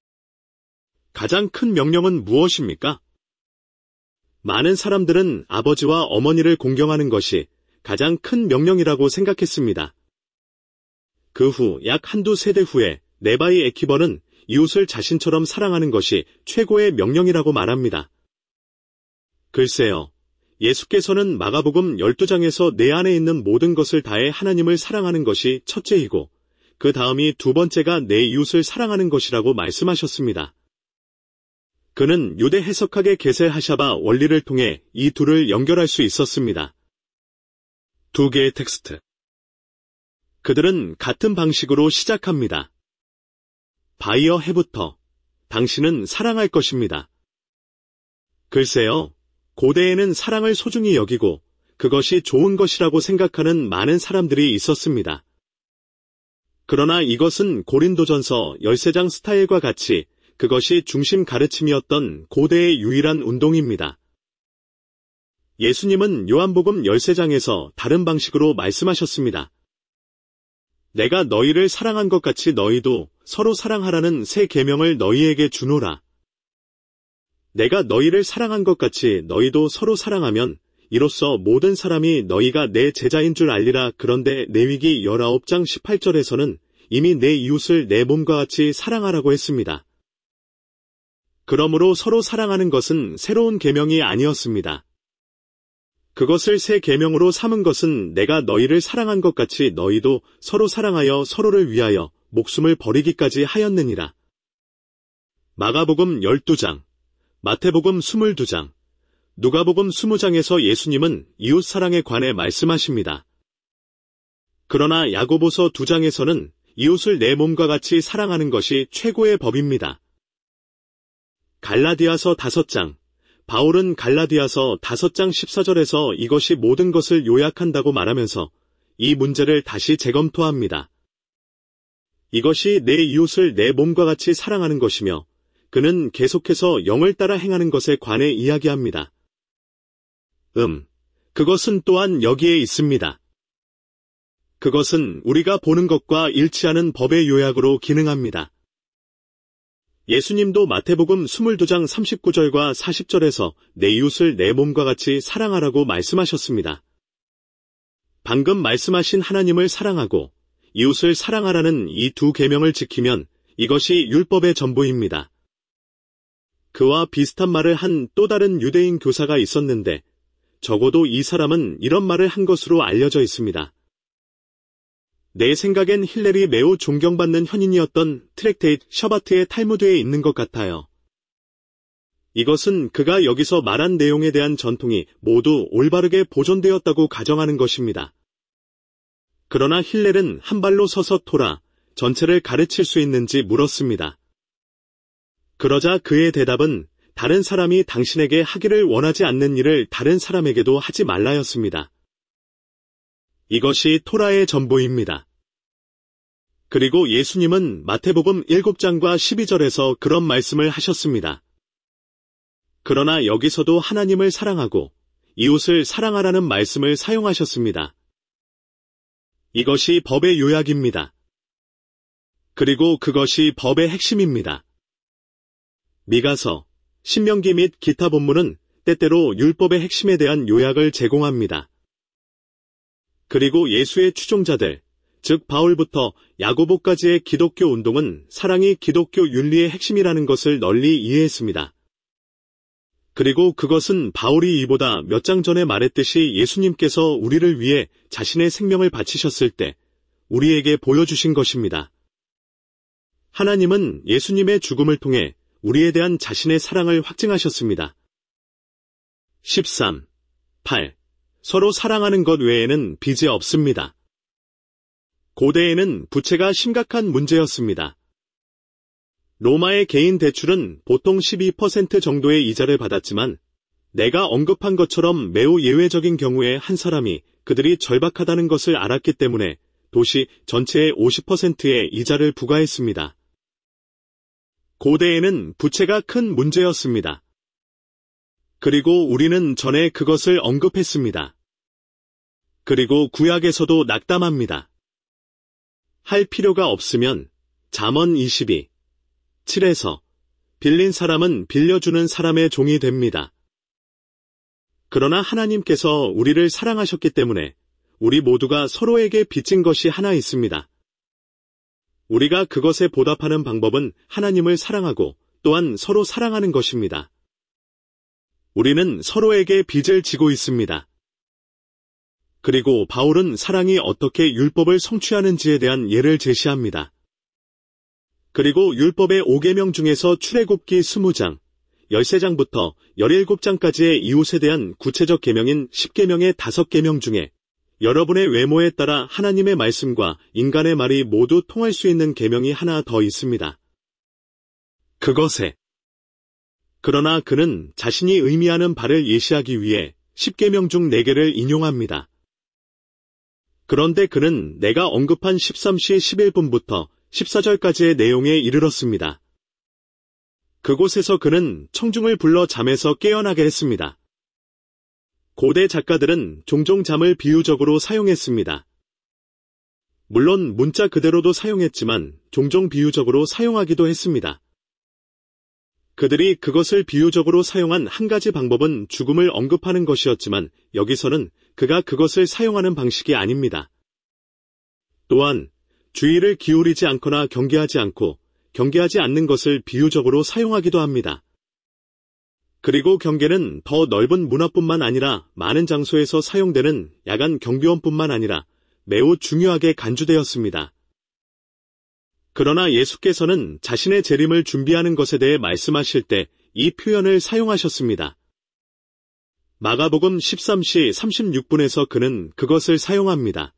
가장 큰 명령은 무엇입니까? 많은 사람들은 아버지와 어머니를 공경하는 것이 가장 큰 명령이라고 생각했습니다. 그 후 약 한두 세대 후에 네바이 에키버는 이웃을 자신처럼 사랑하는 것이 최고의 명령이라고 말합니다. 글쎄요, 예수께서는 마가복음 12장에서 내 안에 있는 모든 것을 다해 하나님을 사랑하는 것이 첫째이고 그 다음이 두 번째가 내 이웃을 사랑하는 것이라고 말씀하셨습니다. 그는 유대 해석학의 게세 하샤바 원리를 통해 이 둘을 연결할 수 있었습니다. 두 개의 텍스트. 그들은 같은 방식으로 시작합니다. 바이어 해부터 당신은 사랑할 것입니다. 글쎄요, 고대에는 사랑을 소중히 여기고 그것이 좋은 것이라고 생각하는 많은 사람들이 있었습니다. 그러나 이것은 고린도전서 13장 스타일과 같이 그것이 중심 가르침이었던 고대의 유일한 운동입니다. 예수님은 요한복음 13장에서 다른 방식으로 말씀하셨습니다. 내가 너희를 사랑한 것 같이 너희도 서로 사랑하라는 새 계명을 너희에게 주노라. 내가 너희를 사랑한 것 같이 너희도 서로 사랑하면 이로써 모든 사람이 너희가 내 제자인 줄 알리라. 그런데 레위기 19장 18절에서는 이미 내 이웃을 내 몸과 같이 사랑하라고 했습니다. 그러므로 서로 사랑하는 것은 새로운 계명이 아니었습니다. 그것을 새 계명으로 삼은 것은 내가 너희를 사랑한 것 같이 너희도 서로 사랑하여 서로를 위하여 목숨을 버리기까지 하였느니라. 마가복음 12장, 마태복음 22장, 누가복음 20장에서 예수님은 이웃사랑에 관해 말씀하십니다. 그러나 야고보서 2장에서는 이웃을 내 몸과 같이 사랑하는 것이 최고의 법입니다. 갈라디아서 5장, 바울은 갈라디아서 5장 14절에서 이것이 모든 것을 요약한다고 말하면서 이 문제를 다시 재검토합니다. 이것이 내 이웃을 내 몸과 같이 사랑하는 것이며 그는 계속해서 영을 따라 행하는 것에 관해 이야기합니다. 그것은 또한 여기에 있습니다. 그것은 우리가 보는 것과 일치하는 법의 요약으로 기능합니다. 예수님도 마태복음 22장 39절과 40절에서 내 이웃을 내 몸과 같이 사랑하라고 말씀하셨습니다. 방금 말씀하신 하나님을 사랑하고 이웃을 사랑하라는 이 두 계명을 지키면 이것이 율법의 전부입니다. 그와 비슷한 말을 한 또 다른 유대인 교사가 있었는데 적어도 이 사람은 이런 말을 한 것으로 알려져 있습니다. 내 생각엔 힐렐이 매우 존경받는 현인이었던 트랙테이트 셔바트의 탈무드에 있는 것 같아요. 이것은 그가 여기서 말한 내용에 대한 전통이 모두 올바르게 보존되었다고 가정하는 것입니다. 그러나 힐렐은 한 발로 서서 토라 전체를 가르칠 수 있는지 물었습니다. 그러자 그의 대답은 다른 사람이 당신에게 하기를 원하지 않는 일을 다른 사람에게도 하지 말라였습니다. 이것이 토라의 전부입니다. 그리고 예수님은 마태복음 7장과 12절에서 그런 말씀을 하셨습니다. 그러나 여기서도 하나님을 사랑하고 이웃을 사랑하라는 말씀을 사용하셨습니다. 이것이 법의 요약입니다. 그리고 그것이 법의 핵심입니다. 미가서, 신명기 및 기타 본문은 때때로 율법의 핵심에 대한 요약을 제공합니다. 그리고 예수의 추종자들, 즉 바울부터 야고보까지의 기독교 운동은 사랑이 기독교 윤리의 핵심이라는 것을 널리 이해했습니다. 그리고 그것은 바울이 이보다 몇 장 전에 말했듯이 예수님께서 우리를 위해 자신의 생명을 바치셨을 때 우리에게 보여주신 것입니다. 하나님은 예수님의 죽음을 통해 우리에 대한 자신의 사랑을 확증하셨습니다. 13. 8. 서로 사랑하는 것 외에는 빚이 없습니다. 고대에는 부채가 심각한 문제였습니다. 로마의 개인 대출은 보통 12% 정도의 이자를 받았지만 내가 언급한 것처럼 매우 예외적인 경우에 한 사람이 그들이 절박하다는 것을 알았기 때문에 도시 전체의 50%의 이자를 부과했습니다. 고대에는 부채가 큰 문제였습니다. 그리고 우리는 전에 그것을 언급했습니다. 그리고 구약에서도 낙담합니다. 할 필요가 없으면 잠언 22, 7에서 빌린 사람은 빌려주는 사람의 종이 됩니다. 그러나 하나님께서 우리를 사랑하셨기 때문에 우리 모두가 서로에게 빚진 것이 하나 있습니다. 우리가 그것에 보답하는 방법은 하나님을 사랑하고 또한 서로 사랑하는 것입니다. 우리는 서로에게 빚을 지고 있습니다. 그리고 바울은 사랑이 어떻게 율법을 성취하는지에 대한 예를 제시합니다. 그리고 율법의 5계명 중에서 출애굽기 20장, 13장부터 17장까지의 이웃에 대한 구체적 계명인 10계명의 5계명 중에 여러분의 외모에 따라 하나님의 말씀과 인간의 말이 모두 통할 수 있는 계명이 하나 더 있습니다. 그것에 그러나 그는 자신이 의미하는 바를 예시하기 위해 10계명 중 4개를 인용합니다. 그런데 그는 내가 언급한 13시 11분부터 14절까지의 내용에 이르렀습니다. 그곳에서 그는 청중을 불러 잠에서 깨어나게 했습니다. 고대 작가들은 종종 잠을 비유적으로 사용했습니다. 물론 문자 그대로도 사용했지만 종종 비유적으로 사용하기도 했습니다. 그들이 그것을 비유적으로 사용한 한 가지 방법은 죽음을 언급하는 것이었지만 여기서는 그가 그것을 사용하는 방식이 아닙니다. 또한 주의를 기울이지 않거나 경계하지 않고 경계하지 않는 것을 비유적으로 사용하기도 합니다. 그리고 경계는 더 넓은 문화뿐만 아니라 많은 장소에서 사용되는 야간 경비원뿐만 아니라 매우 중요하게 간주되었습니다. 그러나 예수께서는 자신의 재림을 준비하는 것에 대해 말씀하실 때 이 표현을 사용하셨습니다. 마가복음 13시 36분에서 그는 그것을 사용합니다.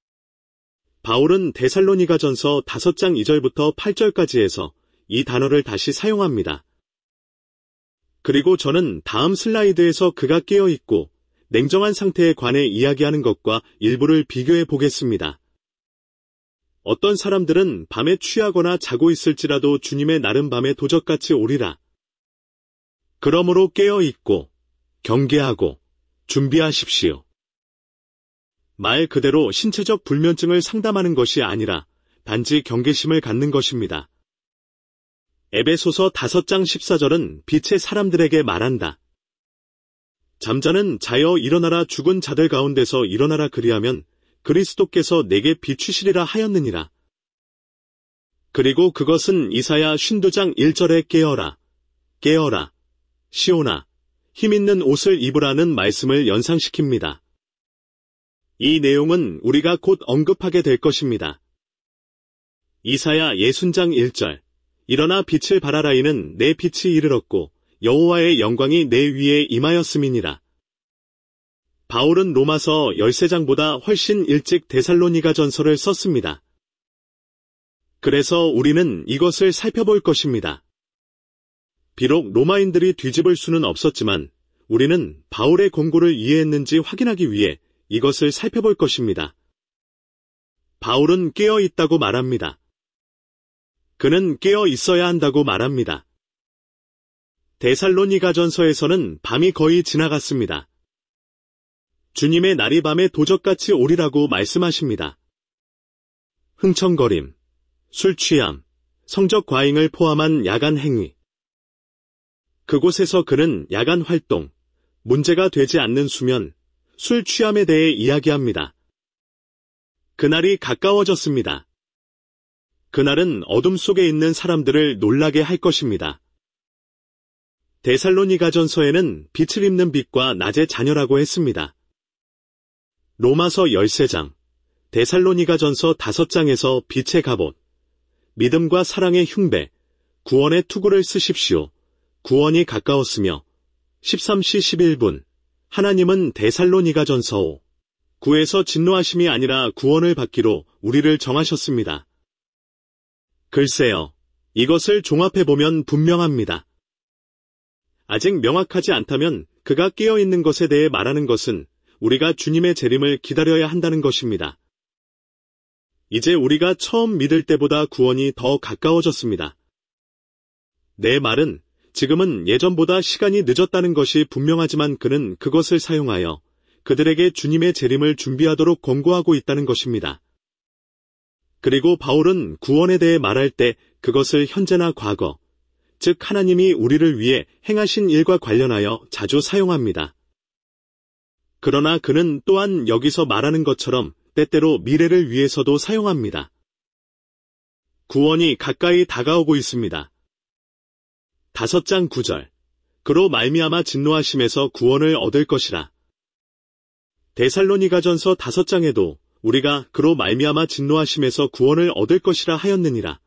바울은 데살로니가전서 5장 2절부터 8절까지에서 이 단어를 다시 사용합니다. 그리고 저는 다음 슬라이드에서 그가 깨어있고 냉정한 상태에 관해 이야기하는 것과 일부를 비교해 보겠습니다. 어떤 사람들은 밤에 취하거나 자고 있을지라도 주님의 날은 밤에 도적같이 오리라. 그러므로 깨어있고 경계하고 준비하십시오. 말 그대로 신체적 불면증을 상담하는 것이 아니라 단지 경계심을 갖는 것입니다. 에베소서 5장 14절은 빛의 사람들에게 말한다. 잠자는 자여 일어나라 죽은 자들 가운데서 일어나라 그리하면 그리스도께서 내게 비추시리라 하였느니라. 그리고 그것은 이사야 52장 1절에 깨어라, 깨어라, 시온아, 힘있는 옷을 입으라는 말씀을 연상시킵니다. 이 내용은 우리가 곧 언급하게 될 것입니다. 이사야 60장 1절, 일어나 빛을 발하라 이는 내 빛이 이르렀고 여호와의 영광이 내 위에 임하였음이니라. 바울은 로마서 13장보다 훨씬 일찍 데살로니가 전서를 썼습니다. 그래서 우리는 이것을 살펴볼 것입니다. 비록 로마인들이 뒤집을 수는 없었지만 우리는 바울의 권고를 이해했는지 확인하기 위해 이것을 살펴볼 것입니다. 바울은 깨어 있다고 말합니다. 그는 깨어 있어야 한다고 말합니다. 데살로니가전서에서는 밤이 거의 지나갔습니다. 주님의 날이 밤에 도적같이 오리라고 말씀하십니다. 흥청거림, 술 취함, 성적 과잉을 포함한 야간 행위. 그곳에서 그는 야간 활동, 문제가 되지 않는 수면, 술 취함에 대해 이야기합니다. 그날이 가까워졌습니다. 그날은 어둠 속에 있는 사람들을 놀라게 할 것입니다. 데살로니가전서에는 빛을 입는 빛과 낮의 자녀라고 했습니다. 로마서 13장, 데살로니가전서 5장에서 빛의 갑옷, 믿음과 사랑의 흉배, 구원의 투구를 쓰십시오. 구원이 가까웠으며 13시 11분 하나님은 데살로니가전서 5, 9에서 진노하심이 아니라 구원을 받기로 우리를 정하셨습니다. 글쎄요, 이것을 종합해보면 분명합니다. 아직 명확하지 않다면 그가 깨어있는 것에 대해 말하는 것은 우리가 주님의 재림을 기다려야 한다는 것입니다. 이제 우리가 처음 믿을 때보다 구원이 더 가까워졌습니다. 내 말은 지금은 예전보다 시간이 늦었다는 것이 분명하지만 그는 그것을 사용하여 그들에게 주님의 재림을 준비하도록 권고하고 있다는 것입니다. 그리고 바울은 구원에 대해 말할 때 그것을 현재나 과거, 즉 하나님이 우리를 위해 행하신 일과 관련하여 자주 사용합니다. 그러나 그는 또한 여기서 말하는 것처럼 때때로 미래를 위해서도 사용합니다. 구원이 가까이 다가오고 있습니다. 5장 9절. 그로 말미암아 진노하심에서 구원을 얻을 것이라. 데살로니가전서 5장에도 우리가 그로 말미암아 진노하심에서 구원을 얻을 것이라 하였느니라.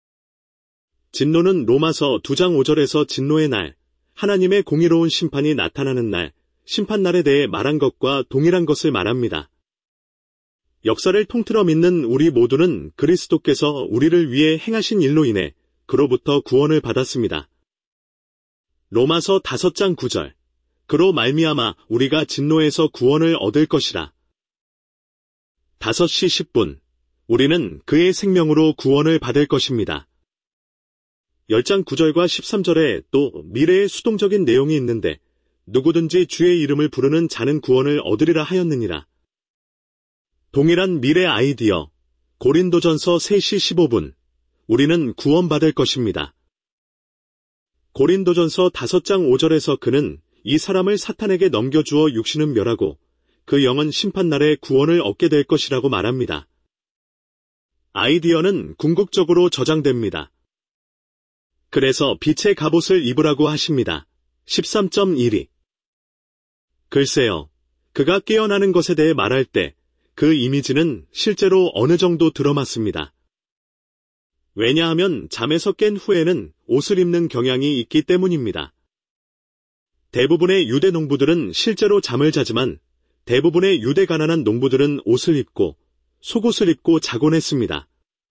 진노는 로마서 2장 5절에서 진노의 날, 하나님의 공의로운 심판이 나타나는 날, 심판날에 대해 말한 것과 동일한 것을 말합니다. 역사를 통틀어 믿는 우리 모두는 그리스도께서 우리를 위해 행하신 일로 인해 그로부터 구원을 받았습니다. 로마서 5장 9절. 그로 말미암아 우리가 진노에서 구원을 얻을 것이라. 5시 10분. 우리는 그의 생명으로 구원을 받을 것입니다. 10장 9절과 13절에 또 미래의 수동적인 내용이 있는데 누구든지 주의 이름을 부르는 자는 구원을 얻으리라 하였느니라. 동일한 미래 아이디어. 고린도전서 3시 15분. 우리는 구원받을 것입니다. 고린도전서 5장 5절에서 그는 이 사람을 사탄에게 넘겨주어 육신은 멸하고 그 영은 심판날에 구원을 얻게 될 것이라고 말합니다. 아이디어는 궁극적으로 저장됩니다. 그래서 빛의 갑옷을 입으라고 하십니다. 13.12. 글쎄요, 그가 깨어나는 것에 대해 말할 때 그 이미지는 실제로 어느 정도 들어맞습니다. 왜냐하면 잠에서 깬 후에는 옷을 입는 경향이 있기 때문입니다. 대부분의 유대 농부들은 실제로 잠을 자지만 대부분의 유대 가난한 농부들은 옷을 입고 속옷을 입고 자곤 했습니다.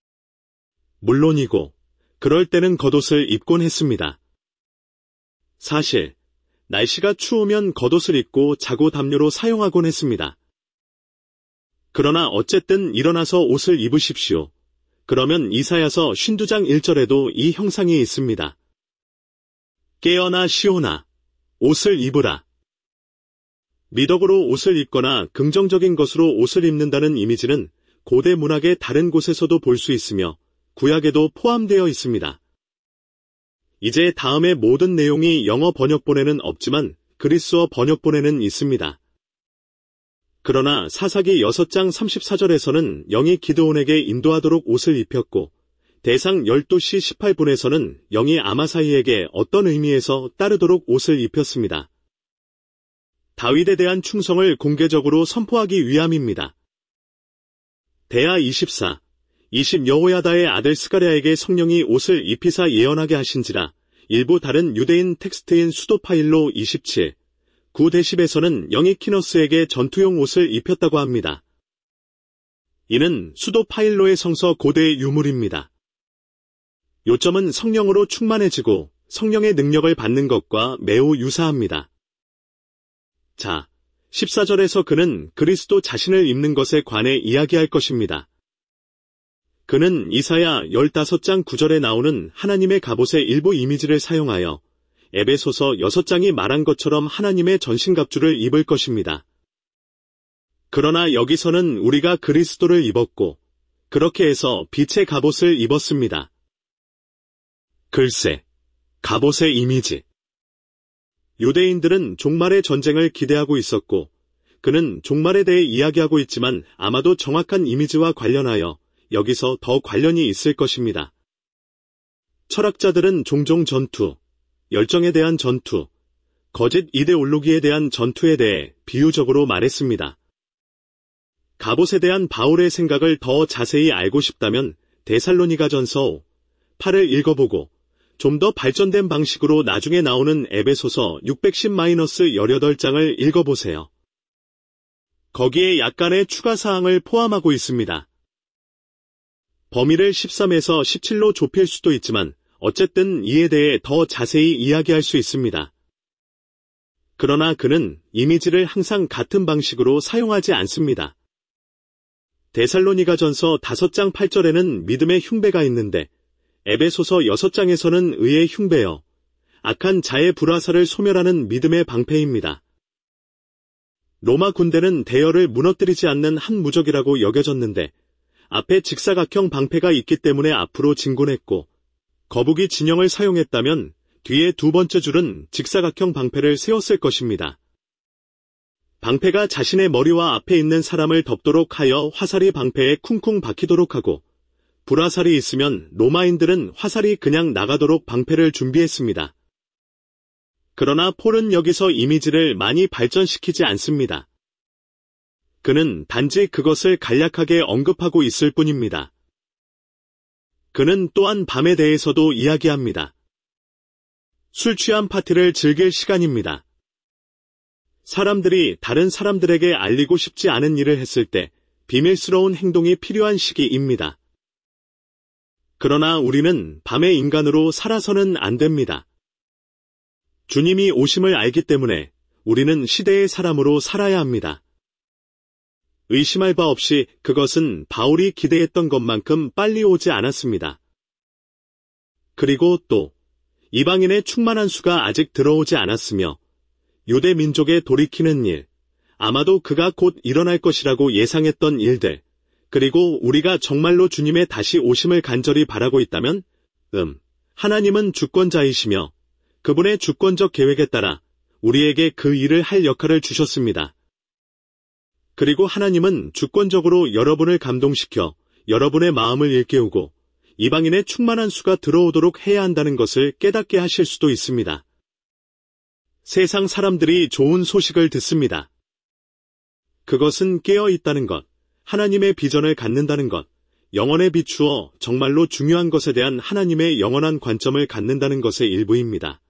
물론이고 그럴 때는 겉옷을 입곤 했습니다. 사실 날씨가 추우면 겉옷을 입고 자고 담요로 사용하곤 했습니다. 그러나 어쨌든 일어나서 옷을 입으십시오. 그러면 이사야서 52장 1절에도 이 형상이 있습니다. 깨어나 시온아, 옷을 입으라. 미덕으로 옷을 입거나 긍정적인 것으로 옷을 입는다는 이미지는 고대 문학의 다른 곳에서도 볼 수 있으며 구약에도 포함되어 있습니다. 이제 다음의 모든 내용이 영어 번역본에는 없지만 그리스어 번역본에는 있습니다. 그러나 사사기 6장 34절에서는 영이 기드온에게 인도하도록 옷을 입혔고 대상 12시 18분에서는 영이 아마사이에게 어떤 의미에서 따르도록 옷을 입혔습니다. 다윗에 대한 충성을 공개적으로 선포하기 위함입니다. 대하 24, 20 여호야다의 아들 스가랴에게 성령이 옷을 입히사 예언하게 하신지라. 일부 다른 유대인 텍스트인 수도 파일로 27, 9데십에서는 영이 키너스에게 전투용 옷을 입혔다고 합니다. 이는 수도 파일로의 성서 고대의 유물입니다. 요점은 성령으로 충만해지고 성령의 능력을 받는 것과 매우 유사합니다. 자, 14절에서 그는 그리스도 자신을 입는 것에 관해 이야기할 것입니다. 그는 이사야 15장 9절에 나오는 하나님의 갑옷의 일부 이미지를 사용하여 에베소서 6장이 말한 것처럼 하나님의 전신갑주를 입을 것입니다. 그러나 여기서는 우리가 그리스도를 입었고 그렇게 해서 빛의 갑옷을 입었습니다. 글쎄, 갑옷의 이미지. 유대인들은 종말의 전쟁을 기대하고 있었고 그는 종말에 대해 이야기하고 있지만 아마도 정확한 이미지와 관련하여 여기서 더 관련이 있을 것입니다. 철학자들은 종종 전투, 열정에 대한 전투, 거짓 이데올로기에 대한 전투에 대해 비유적으로 말했습니다. 갑옷에 대한 바울의 생각을 더 자세히 알고 싶다면 데살로니가전서 8을 읽어보고 좀 더 발전된 방식으로 나중에 나오는 에베소서 610-18장을 읽어보세요. 거기에 약간의 추가 사항을 포함하고 있습니다. 범위를 13에서 17로 좁힐 수도 있지만 어쨌든 이에 대해 더 자세히 이야기할 수 있습니다. 그러나 그는 이미지를 항상 같은 방식으로 사용하지 않습니다. 데살로니가전서 5장 8절에는 믿음의 흉배가 있는데 에베소서 6장에서는 의의 흉배여 악한 자의 불화살을 소멸하는 믿음의 방패입니다. 로마 군대는 대열을 무너뜨리지 않는 한 무적이라고 여겨졌는데 앞에 직사각형 방패가 있기 때문에 앞으로 진군했고 거북이 진영을 사용했다면 뒤에 두 번째 줄은 직사각형 방패를 세웠을 것입니다. 방패가 자신의 머리와 앞에 있는 사람을 덮도록 하여 화살이 방패에 쿵쿵 박히도록 하고 불화살이 있으면 로마인들은 화살이 그냥 나가도록 방패를 준비했습니다. 그러나 폴은 여기서 이미지를 많이 발전시키지 않습니다. 그는 단지 그것을 간략하게 언급하고 있을 뿐입니다. 그는 또한 밤에 대해서도 이야기합니다. 술 취한 파티를 즐길 시간입니다. 사람들이 다른 사람들에게 알리고 싶지 않은 일을 했을 때 비밀스러운 행동이 필요한 시기입니다. 그러나 우리는 밤의 인간으로 살아서는 안 됩니다. 주님이 오심을 알기 때문에 우리는 시대의 사람으로 살아야 합니다. 의심할 바 없이 그것은 바울이 기대했던 것만큼 빨리 오지 않았습니다. 그리고 또 이방인의 충만한 수가 아직 들어오지 않았으며 유대 민족에 돌이키는 일, 아마도 그가 곧 일어날 것이라고 예상했던 일들, 그리고 우리가 정말로 주님의 다시 오심을 간절히 바라고 있다면, 하나님은 주권자이시며 그분의 주권적 계획에 따라 우리에게 그 일을 할 역할을 주셨습니다. 그리고 하나님은 주권적으로 여러분을 감동시켜 여러분의 마음을 일깨우고 이방인의 충만한 수가 들어오도록 해야 한다는 것을 깨닫게 하실 수도 있습니다. 세상 사람들이 좋은 소식을 듣습니다. 그것은 깨어 있다는 것, 하나님의 비전을 갖는다는 것, 영혼에 비추어 정말로 중요한 것에 대한 하나님의 영원한 관점을 갖는다는 것의 일부입니다.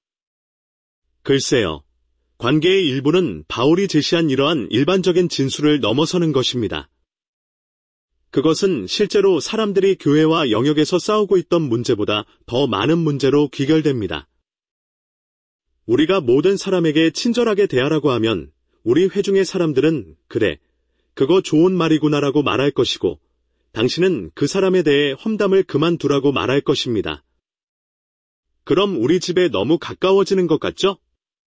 글쎄요, 관계의 일부는 바울이 제시한 이러한 일반적인 진술을 넘어서는 것입니다. 그것은 실제로 사람들이 교회와 영역에서 싸우고 있던 문제보다 더 많은 문제로 귀결됩니다. 우리가 모든 사람에게 친절하게 대하라고 하면 우리 회중의 사람들은 그래, 그거 좋은 말이구나라고 말할 것이고 당신은 그 사람에 대해 험담을 그만두라고 말할 것입니다. 그럼 우리 집에 너무 가까워지는 것 같죠?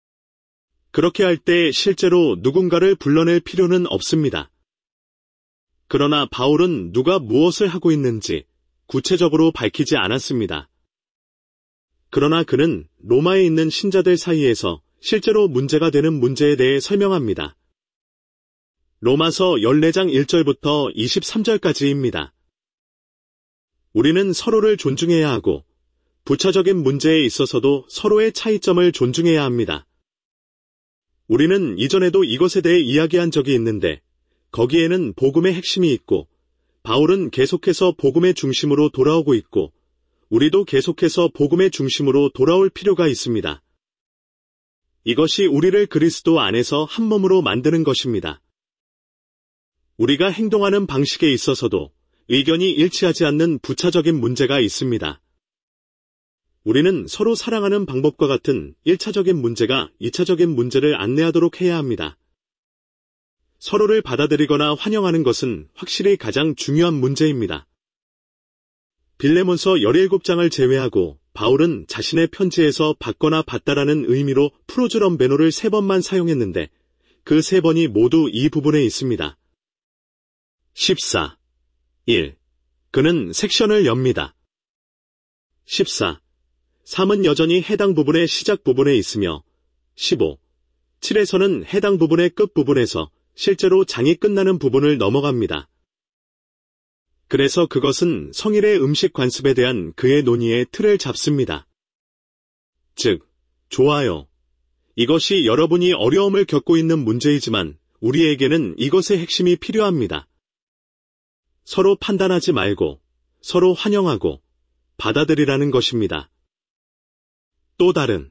그렇게 할 때 실제로 누군가를 불러낼 필요는 없습니다. 그러나 바울은 누가 무엇을 하고 있는지 구체적으로 밝히지 않았습니다. 그러나 그는 로마에 있는 신자들 사이에서 실제로 문제가 되는 문제에 대해 설명합니다. 로마서 14장 1절부터 23절까지입니다. 우리는 서로를 존중해야 하고 부차적인 문제에 있어서도 서로의 차이점을 존중해야 합니다. 우리는 이전에도 이것에 대해 이야기한 적이 있는데 거기에는 복음의 핵심이 있고 바울은 계속해서 복음의 중심으로 돌아오고 있고 우리도 계속해서 복음의 중심으로 돌아올 필요가 있습니다. 이것이 우리를 그리스도 안에서 한 몸으로 만드는 것입니다. 우리가 행동하는 방식에 있어서도 의견이 일치하지 않는 부차적인 문제가 있습니다. 우리는 서로 사랑하는 방법과 같은 1차적인 문제가 2차적인 문제를 안내하도록 해야 합니다. 서로를 받아들이거나 환영하는 것은 확실히 가장 중요한 문제입니다. 빌레몬서 17장을 제외하고 바울은 자신의 편지에서 받거나 받다라는 의미로 프로즈럼베노를 3번만 사용했는데 그 3번이 모두 이 부분에 있습니다. 14. 1. 그는 섹션을 엽니다. 14. 3은 여전히 해당 부분의 시작 부분에 있으며 15. 7에서는 해당 부분의 끝 부분에서 실제로 장이 끝나는 부분을 넘어갑니다. 그래서 그것은 성일의 음식 관습에 대한 그의 논의의 틀을 잡습니다. 즉, 좋아요. 이것이 여러분이 어려움을 겪고 있는 문제이지만 우리에게는 이것의 핵심이 필요합니다. 서로 판단하지 말고 서로 환영하고 받아들이라는 것입니다. 또 다른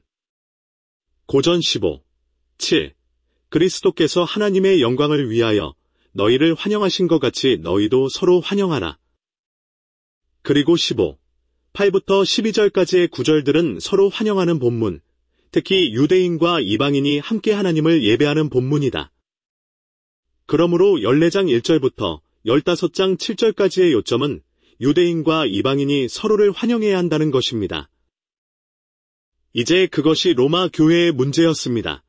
고전 15, 7. 그리스도께서 하나님의 영광을 위하여 너희를 환영하신 것 같이 너희도 서로 환영하라. 그리고 15, 8부터 12절까지의 구절들은 서로 환영하는 본문, 특히 유대인과 이방인이 함께 하나님을 예배하는 본문이다. 그러므로 14장 1절부터 15장 7절까지의 요점은 유대인과 이방인이 서로를 환영해야 한다는 것입니다. 이제 그것이 로마 교회의 문제였습니다.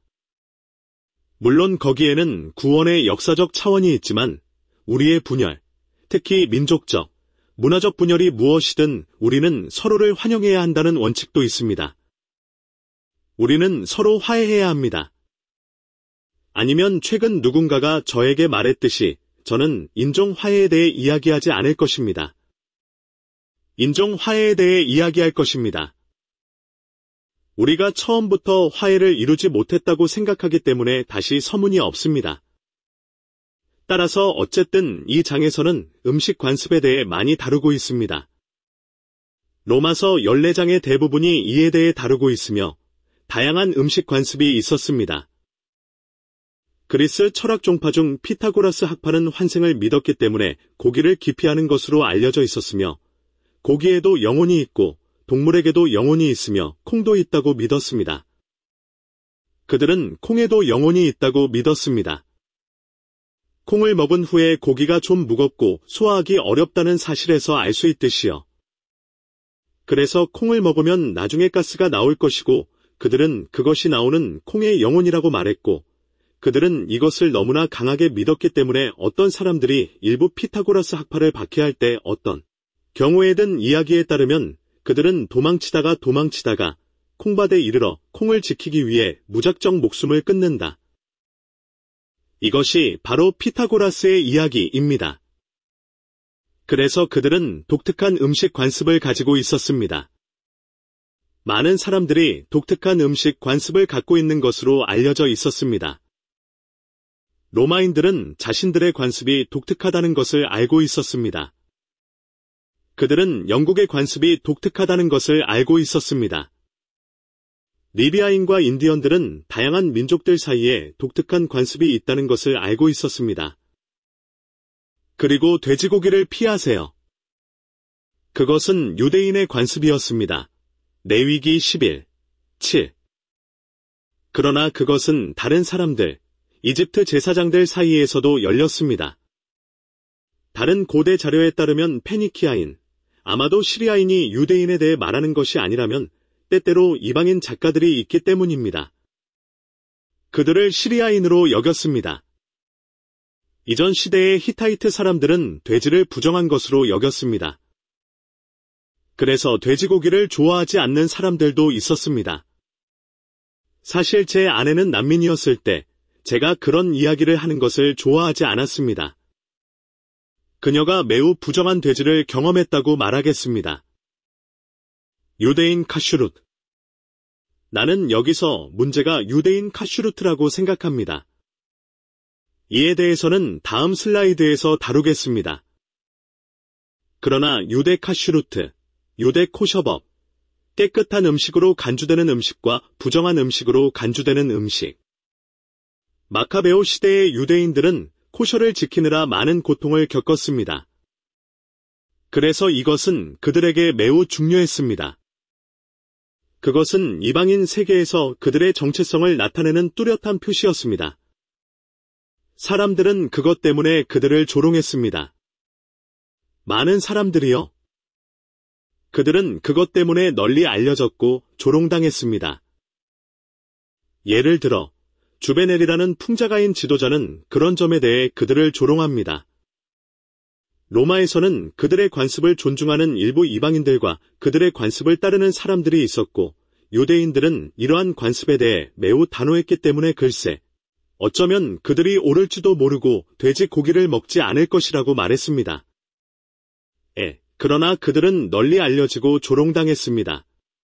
물론 거기에는 구원의 역사적 차원이 있지만 우리의 분열, 특히 민족적, 문화적 분열이 무엇이든 우리는 서로를 환영해야 한다는 원칙도 있습니다. 우리는 서로 화해해야 합니다. 아니면 최근 누군가가 저에게 말했듯이 저는 인종 화해에 대해 이야기하지 않을 것입니다. 인종 화해에 대해 이야기할 것입니다. 우리가 처음부터 화해를 이루지 못했다고 생각하기 때문에 다시 서문이 없습니다. 따라서 어쨌든 이 장에서는 음식 관습에 대해 많이 다루고 있습니다. 로마서 14장의 대부분이 이에 대해 다루고 있으며 다양한 음식 관습이 있었습니다. 그리스 철학 종파 중 피타고라스 학파는 환생을 믿었기 때문에 고기를 기피하는 것으로 알려져 있었으며 고기에도 영혼이 있고 동물에게도 영혼이 있으며 콩도 있다고 믿었습니다. 그들은 콩에도 영혼이 있다고 믿었습니다. 콩을 먹은 후에 고기가 좀 무겁고 소화하기 어렵다는 사실에서 알 수 있듯이요. 그래서 콩을 먹으면 나중에 가스가 나올 것이고 그들은 그것이 나오는 콩의 영혼이라고 말했고 그들은 이것을 너무나 강하게 믿었기 때문에 어떤 사람들이 일부 피타고라스 학파를 박해할 때 어떤 경우에든 이야기에 따르면 그들은 도망치다가 콩밭에 이르러 콩을 지키기 위해 무작정 목숨을 끊는다. 이것이 바로 피타고라스의 이야기입니다. 그래서 그들은 독특한 음식 관습을 가지고 있었습니다. 많은 사람들이 독특한 음식 관습을 갖고 있는 것으로 알려져 있었습니다. 로마인들은 자신들의 관습이 독특하다는 것을 알고 있었습니다. 그들은 영국의 관습이 독특하다는 것을 알고 있었습니다. 리비아인과 인디언들은 다양한 민족들 사이에 독특한 관습이 있다는 것을 알고 있었습니다. 그리고 돼지고기를 피하세요. 그것은 유대인의 관습이었습니다. 레위기 11, 7. 그러나 그것은 다른 사람들, 이집트 제사장들 사이에서도 열렸습니다. 다른 고대 자료에 따르면 페니키아인, 아마도 시리아인이 유대인에 대해 말하는 것이 아니라면 때때로 이방인 작가들이 있기 때문입니다. 그들을 시리아인으로 여겼습니다. 이전 시대의 히타이트 사람들은 돼지를 부정한 것으로 여겼습니다. 그래서 돼지고기를 좋아하지 않는 사람들도 있었습니다. 사실 제 아내는 난민이었을 때 제가 그런 이야기를 하는 것을 좋아하지 않았습니다. 그녀가 매우 부정한 돼지를 경험했다고 말하겠습니다. 유대인 카슈룻. 나는 여기서 문제가 유대인 카슈루트라고 생각합니다. 이에 대해서는 다음 슬라이드에서 다루겠습니다. 그러나 유대 카슈루트, 유대 코셔법, 깨끗한 음식으로 간주되는 음식과 부정한 음식으로 간주되는 음식. 마카베오 시대의 유대인들은 코셔를 지키느라 많은 고통을 겪었습니다. 그래서 이것은 그들에게 매우 중요했습니다. 그것은 이방인 세계에서 그들의 정체성을 나타내는 뚜렷한 표시였습니다. 사람들은 그것 때문에 그들을 조롱했습니다. 많은 사람들이요. 그들은 그것 때문에 널리 알려졌고 조롱당했습니다. 예를 들어 주베넬이라는 풍자가인 지도자는 그런 점에 대해 그들을 조롱합니다. 로마에서는 그들의 관습을 존중하는 일부 이방인들과 그들의 관습을 따르는 사람들이 있었고 유대인들은 이러한 관습에 대해 매우 단호했기 때문에 글쎄 어쩌면 그들이 옳을지도 모르고 돼지 고기를 먹지 않을 것이라고 말했습니다. 그러나 그들은 널리 알려지고 조롱당했습니다.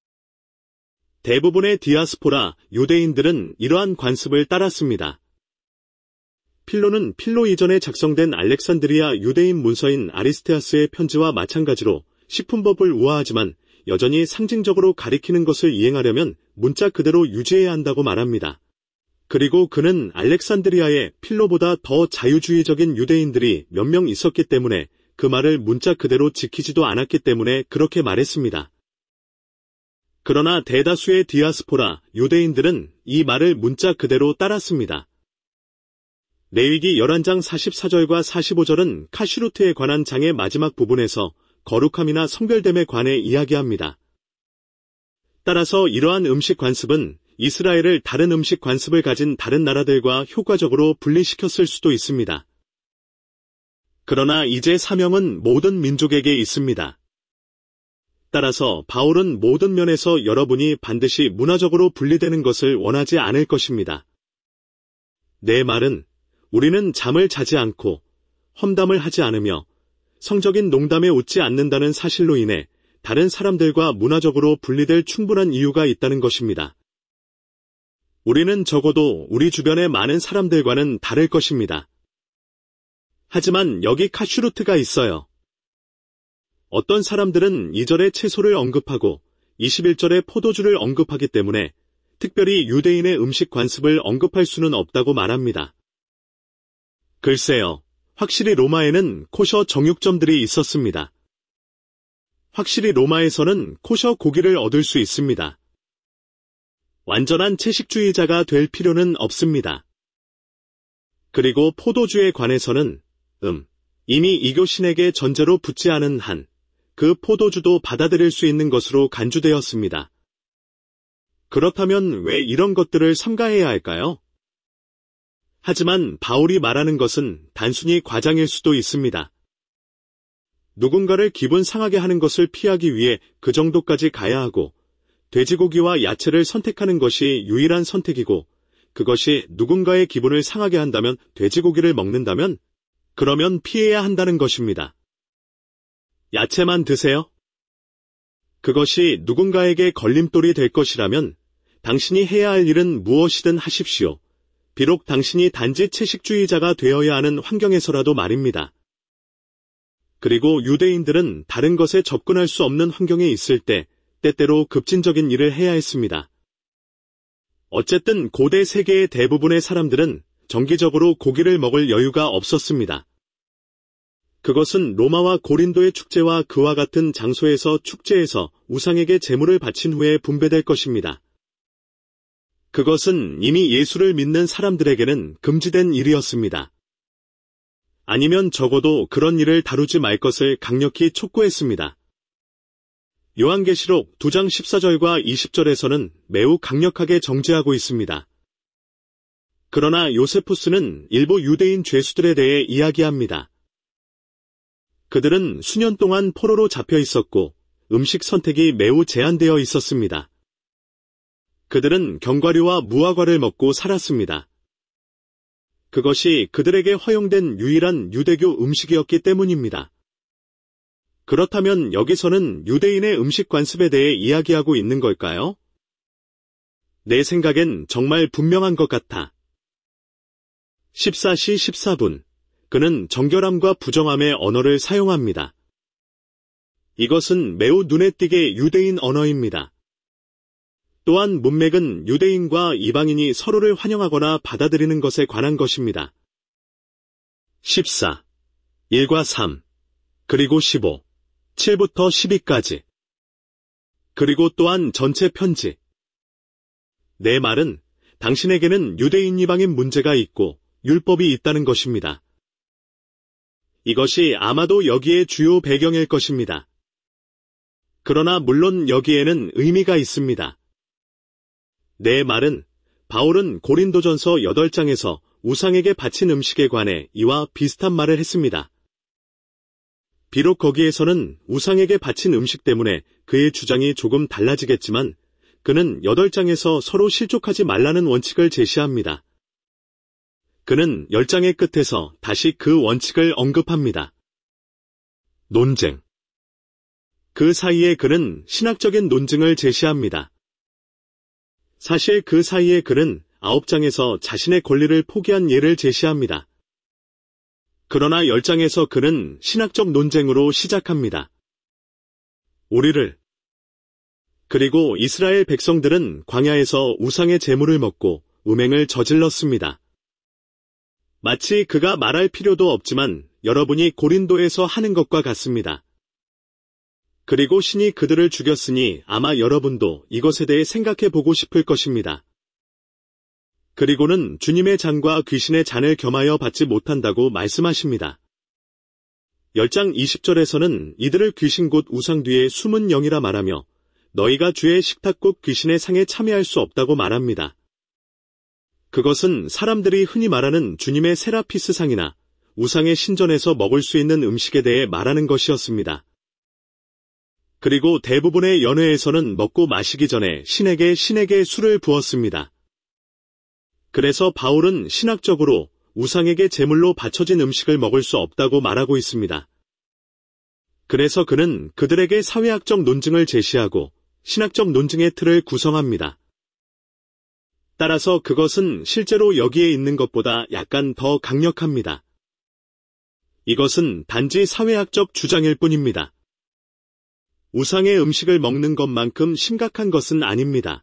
대부분의 디아스포라 유대인들은 이러한 관습을 따랐습니다. 필로는 필로 이전에 작성된 알렉산드리아 유대인 문서인 아리스테아스의 편지와 마찬가지로 식품법을 우화하지만 여전히 상징적으로 가리키는 것을 이행하려면 문자 그대로 유지해야 한다고 말합니다. 그리고 그는 알렉산드리아에 필로보다 더 자유주의적인 유대인들이 몇 명 있었기 때문에 그 말을 문자 그대로 지키지도 않았기 때문에 그렇게 말했습니다. 그러나 대다수의 디아스포라 유대인들은 이 말을 문자 그대로 따랐습니다. 레위기 11장 44절과 45절은 카슈루트에 관한 장의 마지막 부분에서 거룩함이나 성별됨에 관해 이야기합니다. 따라서 이러한 음식 관습은 이스라엘을 다른 음식 관습을 가진 다른 나라들과 효과적으로 분리시켰을 수도 있습니다. 그러나 이제 사명은 모든 민족에게 있습니다. 따라서 바울은 모든 면에서 여러분이 반드시 문화적으로 분리되는 것을 원하지 않을 것입니다. 내 말은 우리는 잠을 자지 않고 험담을 하지 않으며 성적인 농담에 웃지 않는다는 사실로 인해 다른 사람들과 문화적으로 분리될 충분한 이유가 있다는 것입니다. 우리는 적어도 우리 주변의 많은 사람들과는 다를 것입니다. 하지만 여기 카슈루트가 있어요. 어떤 사람들은 2절에 채소를 언급하고 21절에 포도주를 언급하기 때문에 특별히 유대인의 음식 관습을 언급할 수는 없다고 말합니다. 글쎄요, 확실히 로마에는 코셔 정육점들이 있었습니다. 확실히 로마에서는 코셔 고기를 얻을 수 있습니다. 완전한 채식주의자가 될 필요는 없습니다. 그리고 포도주에 관해서는 이미 이교신에게 전제로 붙지 않은 한 그 포도주도 받아들일 수 있는 것으로 간주되었습니다. 그렇다면 왜 이런 것들을 삼가해야 할까요? 하지만 바울이 말하는 것은 단순히 과장일 수도 있습니다. 누군가를 기분 상하게 하는 것을 피하기 위해 그 정도까지 가야 하고 돼지고기와 야채를 선택하는 것이 유일한 선택이고 그것이 누군가의 기분을 상하게 한다면 돼지고기를 먹는다면 그러면 피해야 한다는 것입니다. 야채만 드세요? 그것이 누군가에게 걸림돌이 될 것이라면 당신이 해야 할 일은 무엇이든 하십시오. 비록 당신이 단지 채식주의자가 되어야 하는 환경에서라도 말입니다. 그리고 유대인들은 다른 것에 접근할 수 없는 환경에 있을 때 때때로 급진적인 일을 해야 했습니다. 어쨌든 고대 세계의 대부분의 사람들은 정기적으로 고기를 먹을 여유가 없었습니다. 그것은 로마와 고린도의 축제와 그와 같은 장소에서 축제에서 우상에게 제물을 바친 후에 분배될 것입니다. 그것은 이미 예수를 믿는 사람들에게는 금지된 일이었습니다. 아니면 적어도 그런 일을 다루지 말 것을 강력히 촉구했습니다. 요한계시록 2장 14절과 20절에서는 매우 강력하게 정죄하고 있습니다. 그러나 요세푸스는 일부 유대인 죄수들에 대해 이야기합니다. 그들은 수년 동안 포로로 잡혀 있었고 음식 선택이 매우 제한되어 있었습니다. 그들은 견과류와 무화과를 먹고 살았습니다. 그것이 그들에게 허용된 유일한 유대교 음식이었기 때문입니다. 그렇다면 여기서는 유대인의 음식 관습에 대해 이야기하고 있는 걸까요? 내 생각엔 정말 분명한 것 같아. 14시 14분. 그는 정결함과 부정함의 언어를 사용합니다. 이것은 매우 눈에 띄게 유대인 언어입니다. 또한 문맥은 유대인과 이방인이 서로를 환영하거나 받아들이는 것에 관한 것입니다. 14. 1과 3, 그리고 15, 7부터 12까지. 그리고 또한 전체 편지. 내 말은 당신에게는 유대인 이방인 문제가 있고 율법이 있다는 것입니다. 이것이 아마도 여기에 주요 배경일 것입니다. 그러나 물론 여기에는 의미가 있습니다. 내 말은 바울은 고린도전서 8장에서 우상에게 바친 음식에 관해 이와 비슷한 말을 했습니다. 비록 거기에서는 우상에게 바친 음식 때문에 그의 주장이 조금 달라지겠지만 그는 8장에서 서로 실족하지 말라는 원칙을 제시합니다. 그는 10장의 끝에서 다시 그 원칙을 언급합니다. 논쟁. 그 사이에 그는 신학적인 논증을 제시합니다. 사실 그 사이에 그는 9장에서 자신의 권리를 포기한 예를 제시합니다. 그러나 10장에서 그는 신학적 논쟁으로 시작합니다. 우리를 그리고 이스라엘 백성들은 광야에서 우상의 제물을 먹고 음행을 저질렀습니다. 마치 그가 말할 필요도 없지만 여러분이 고린도에서 하는 것과 같습니다. 그리고 신이 그들을 죽였으니 아마 여러분도 이것에 대해 생각해 보고 싶을 것입니다. 그리고는 주님의 잔과 귀신의 잔을 겸하여 받지 못한다고 말씀하십니다. 10장 20절에서는 이들을 귀신 곧 우상 뒤에 숨은 영이라 말하며 너희가 주의 식탁 곧 귀신의 상에 참여할 수 없다고 말합니다. 그것은 사람들이 흔히 말하는 주님의 세라피스 상이나 우상의 신전에서 먹을 수 있는 음식에 대해 말하는 것이었습니다. 그리고 대부분의 연회에서는 먹고 마시기 전에 신에게 술을 부었습니다. 그래서 바울은 신학적으로 우상에게 제물로 바쳐진 음식을 먹을 수 없다고 말하고 있습니다. 그래서 그는 그들에게 사회학적 논증을 제시하고 신학적 논증의 틀을 구성합니다. 따라서 그것은 실제로 여기에 있는 것보다 약간 더 강력합니다. 이것은 단지 사회학적 주장일 뿐입니다. 우상의 음식을 먹는 것만큼 심각한 것은 아닙니다.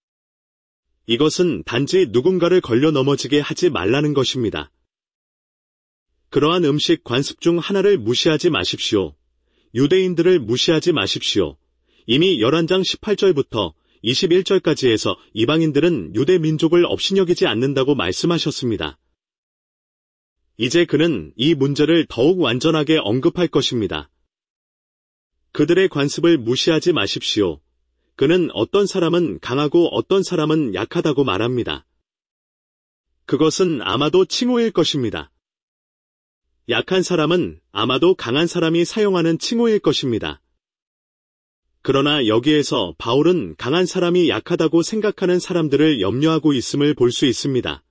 이것은 단지 누군가를 걸려 넘어지게 하지 말라는 것입니다. 그러한 음식 관습 중 하나를 무시하지 마십시오. 유대인들을 무시하지 마십시오. 이미 11장 18절부터 21절까지에서 이방인들은 유대 민족을 업신여기지 않는다고 말씀하셨습니다. 이제 그는 이 문제를 더욱 완전하게 언급할 것입니다. 그들의 관습을 무시하지 마십시오. 그는 어떤 사람은 강하고 어떤 사람은 약하다고 말합니다. 그것은 아마도 칭호일 것입니다. 약한 사람은 아마도 강한 사람이 사용하는 칭호일 것입니다. 그러나 여기에서 바울은 강한 사람이 약하다고 생각하는 사람들을 염려하고 있음을 볼 수 있습니다.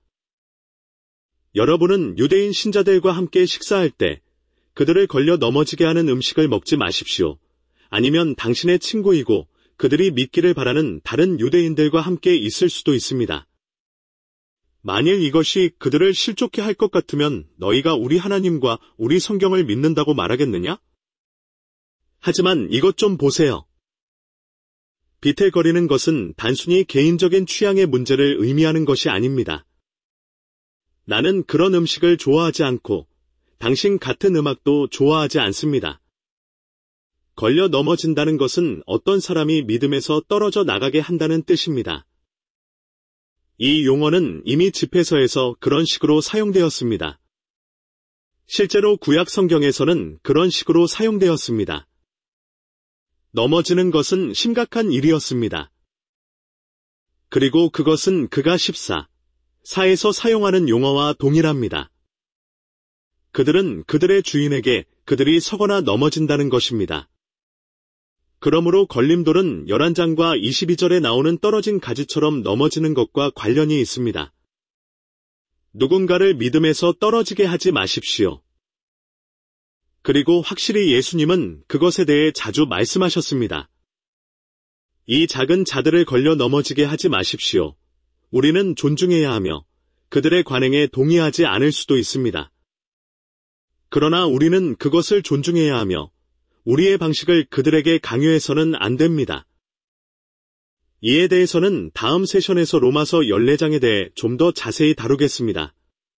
여러분은 유대인 신자들과 함께 식사할 때 그들을 걸려 넘어지게 하는 음식을 먹지 마십시오. 아니면 당신의 친구이고 그들이 믿기를 바라는 다른 유대인들과 함께 있을 수도 있습니다. 만일 이것이 그들을 실족해 할 것 같으면 너희가 우리 하나님과 우리 성경을 믿는다고 말하겠느냐? 하지만 이것 좀 보세요. 비틀거리는 것은 단순히 개인적인 취향의 문제를 의미하는 것이 아닙니다. 나는 그런 음식을 좋아하지 않고 당신 같은 음악도 좋아하지 않습니다. 걸려 넘어진다는 것은 어떤 사람이 믿음에서 떨어져 나가게 한다는 뜻입니다. 이 용어는 이미 집회서에서 그런 식으로 사용되었습니다. 실제로 구약 성경에서는 그런 식으로 사용되었습니다. 넘어지는 것은 심각한 일이었습니다. 그리고 그것은 그가 14에서 사용하는 용어와 동일합니다. 그들은 그들의 주인에게 그들이 서거나 넘어진다는 것입니다. 그러므로 걸림돌은 11장과 22절에 나오는 떨어진 가지처럼 넘어지는 것과 관련이 있습니다. 누군가를 믿음에서 떨어지게 하지 마십시오. 그리고 확실히 예수님은 그것에 대해 자주 말씀하셨습니다. 이 작은 자들을 걸려 넘어지게 하지 마십시오. 우리는 존중해야 하며 그들의 관행에 동의하지 않을 수도 있습니다. 그러나 우리는 그것을 존중해야 하며 우리의 방식을 그들에게 강요해서는 안 됩니다. 이에 대해서는 다음 세션에서 로마서 14장에 대해 좀 더 자세히 다루겠습니다.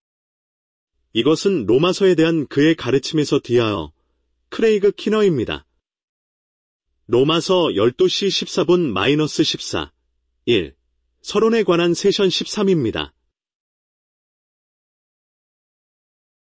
이것은 로마서에 대한 그의 가르침에서 디하어 크레이그 키너입니다. 로마서 12시 14분 -14. 1. 서론에 관한 세션 13입니다.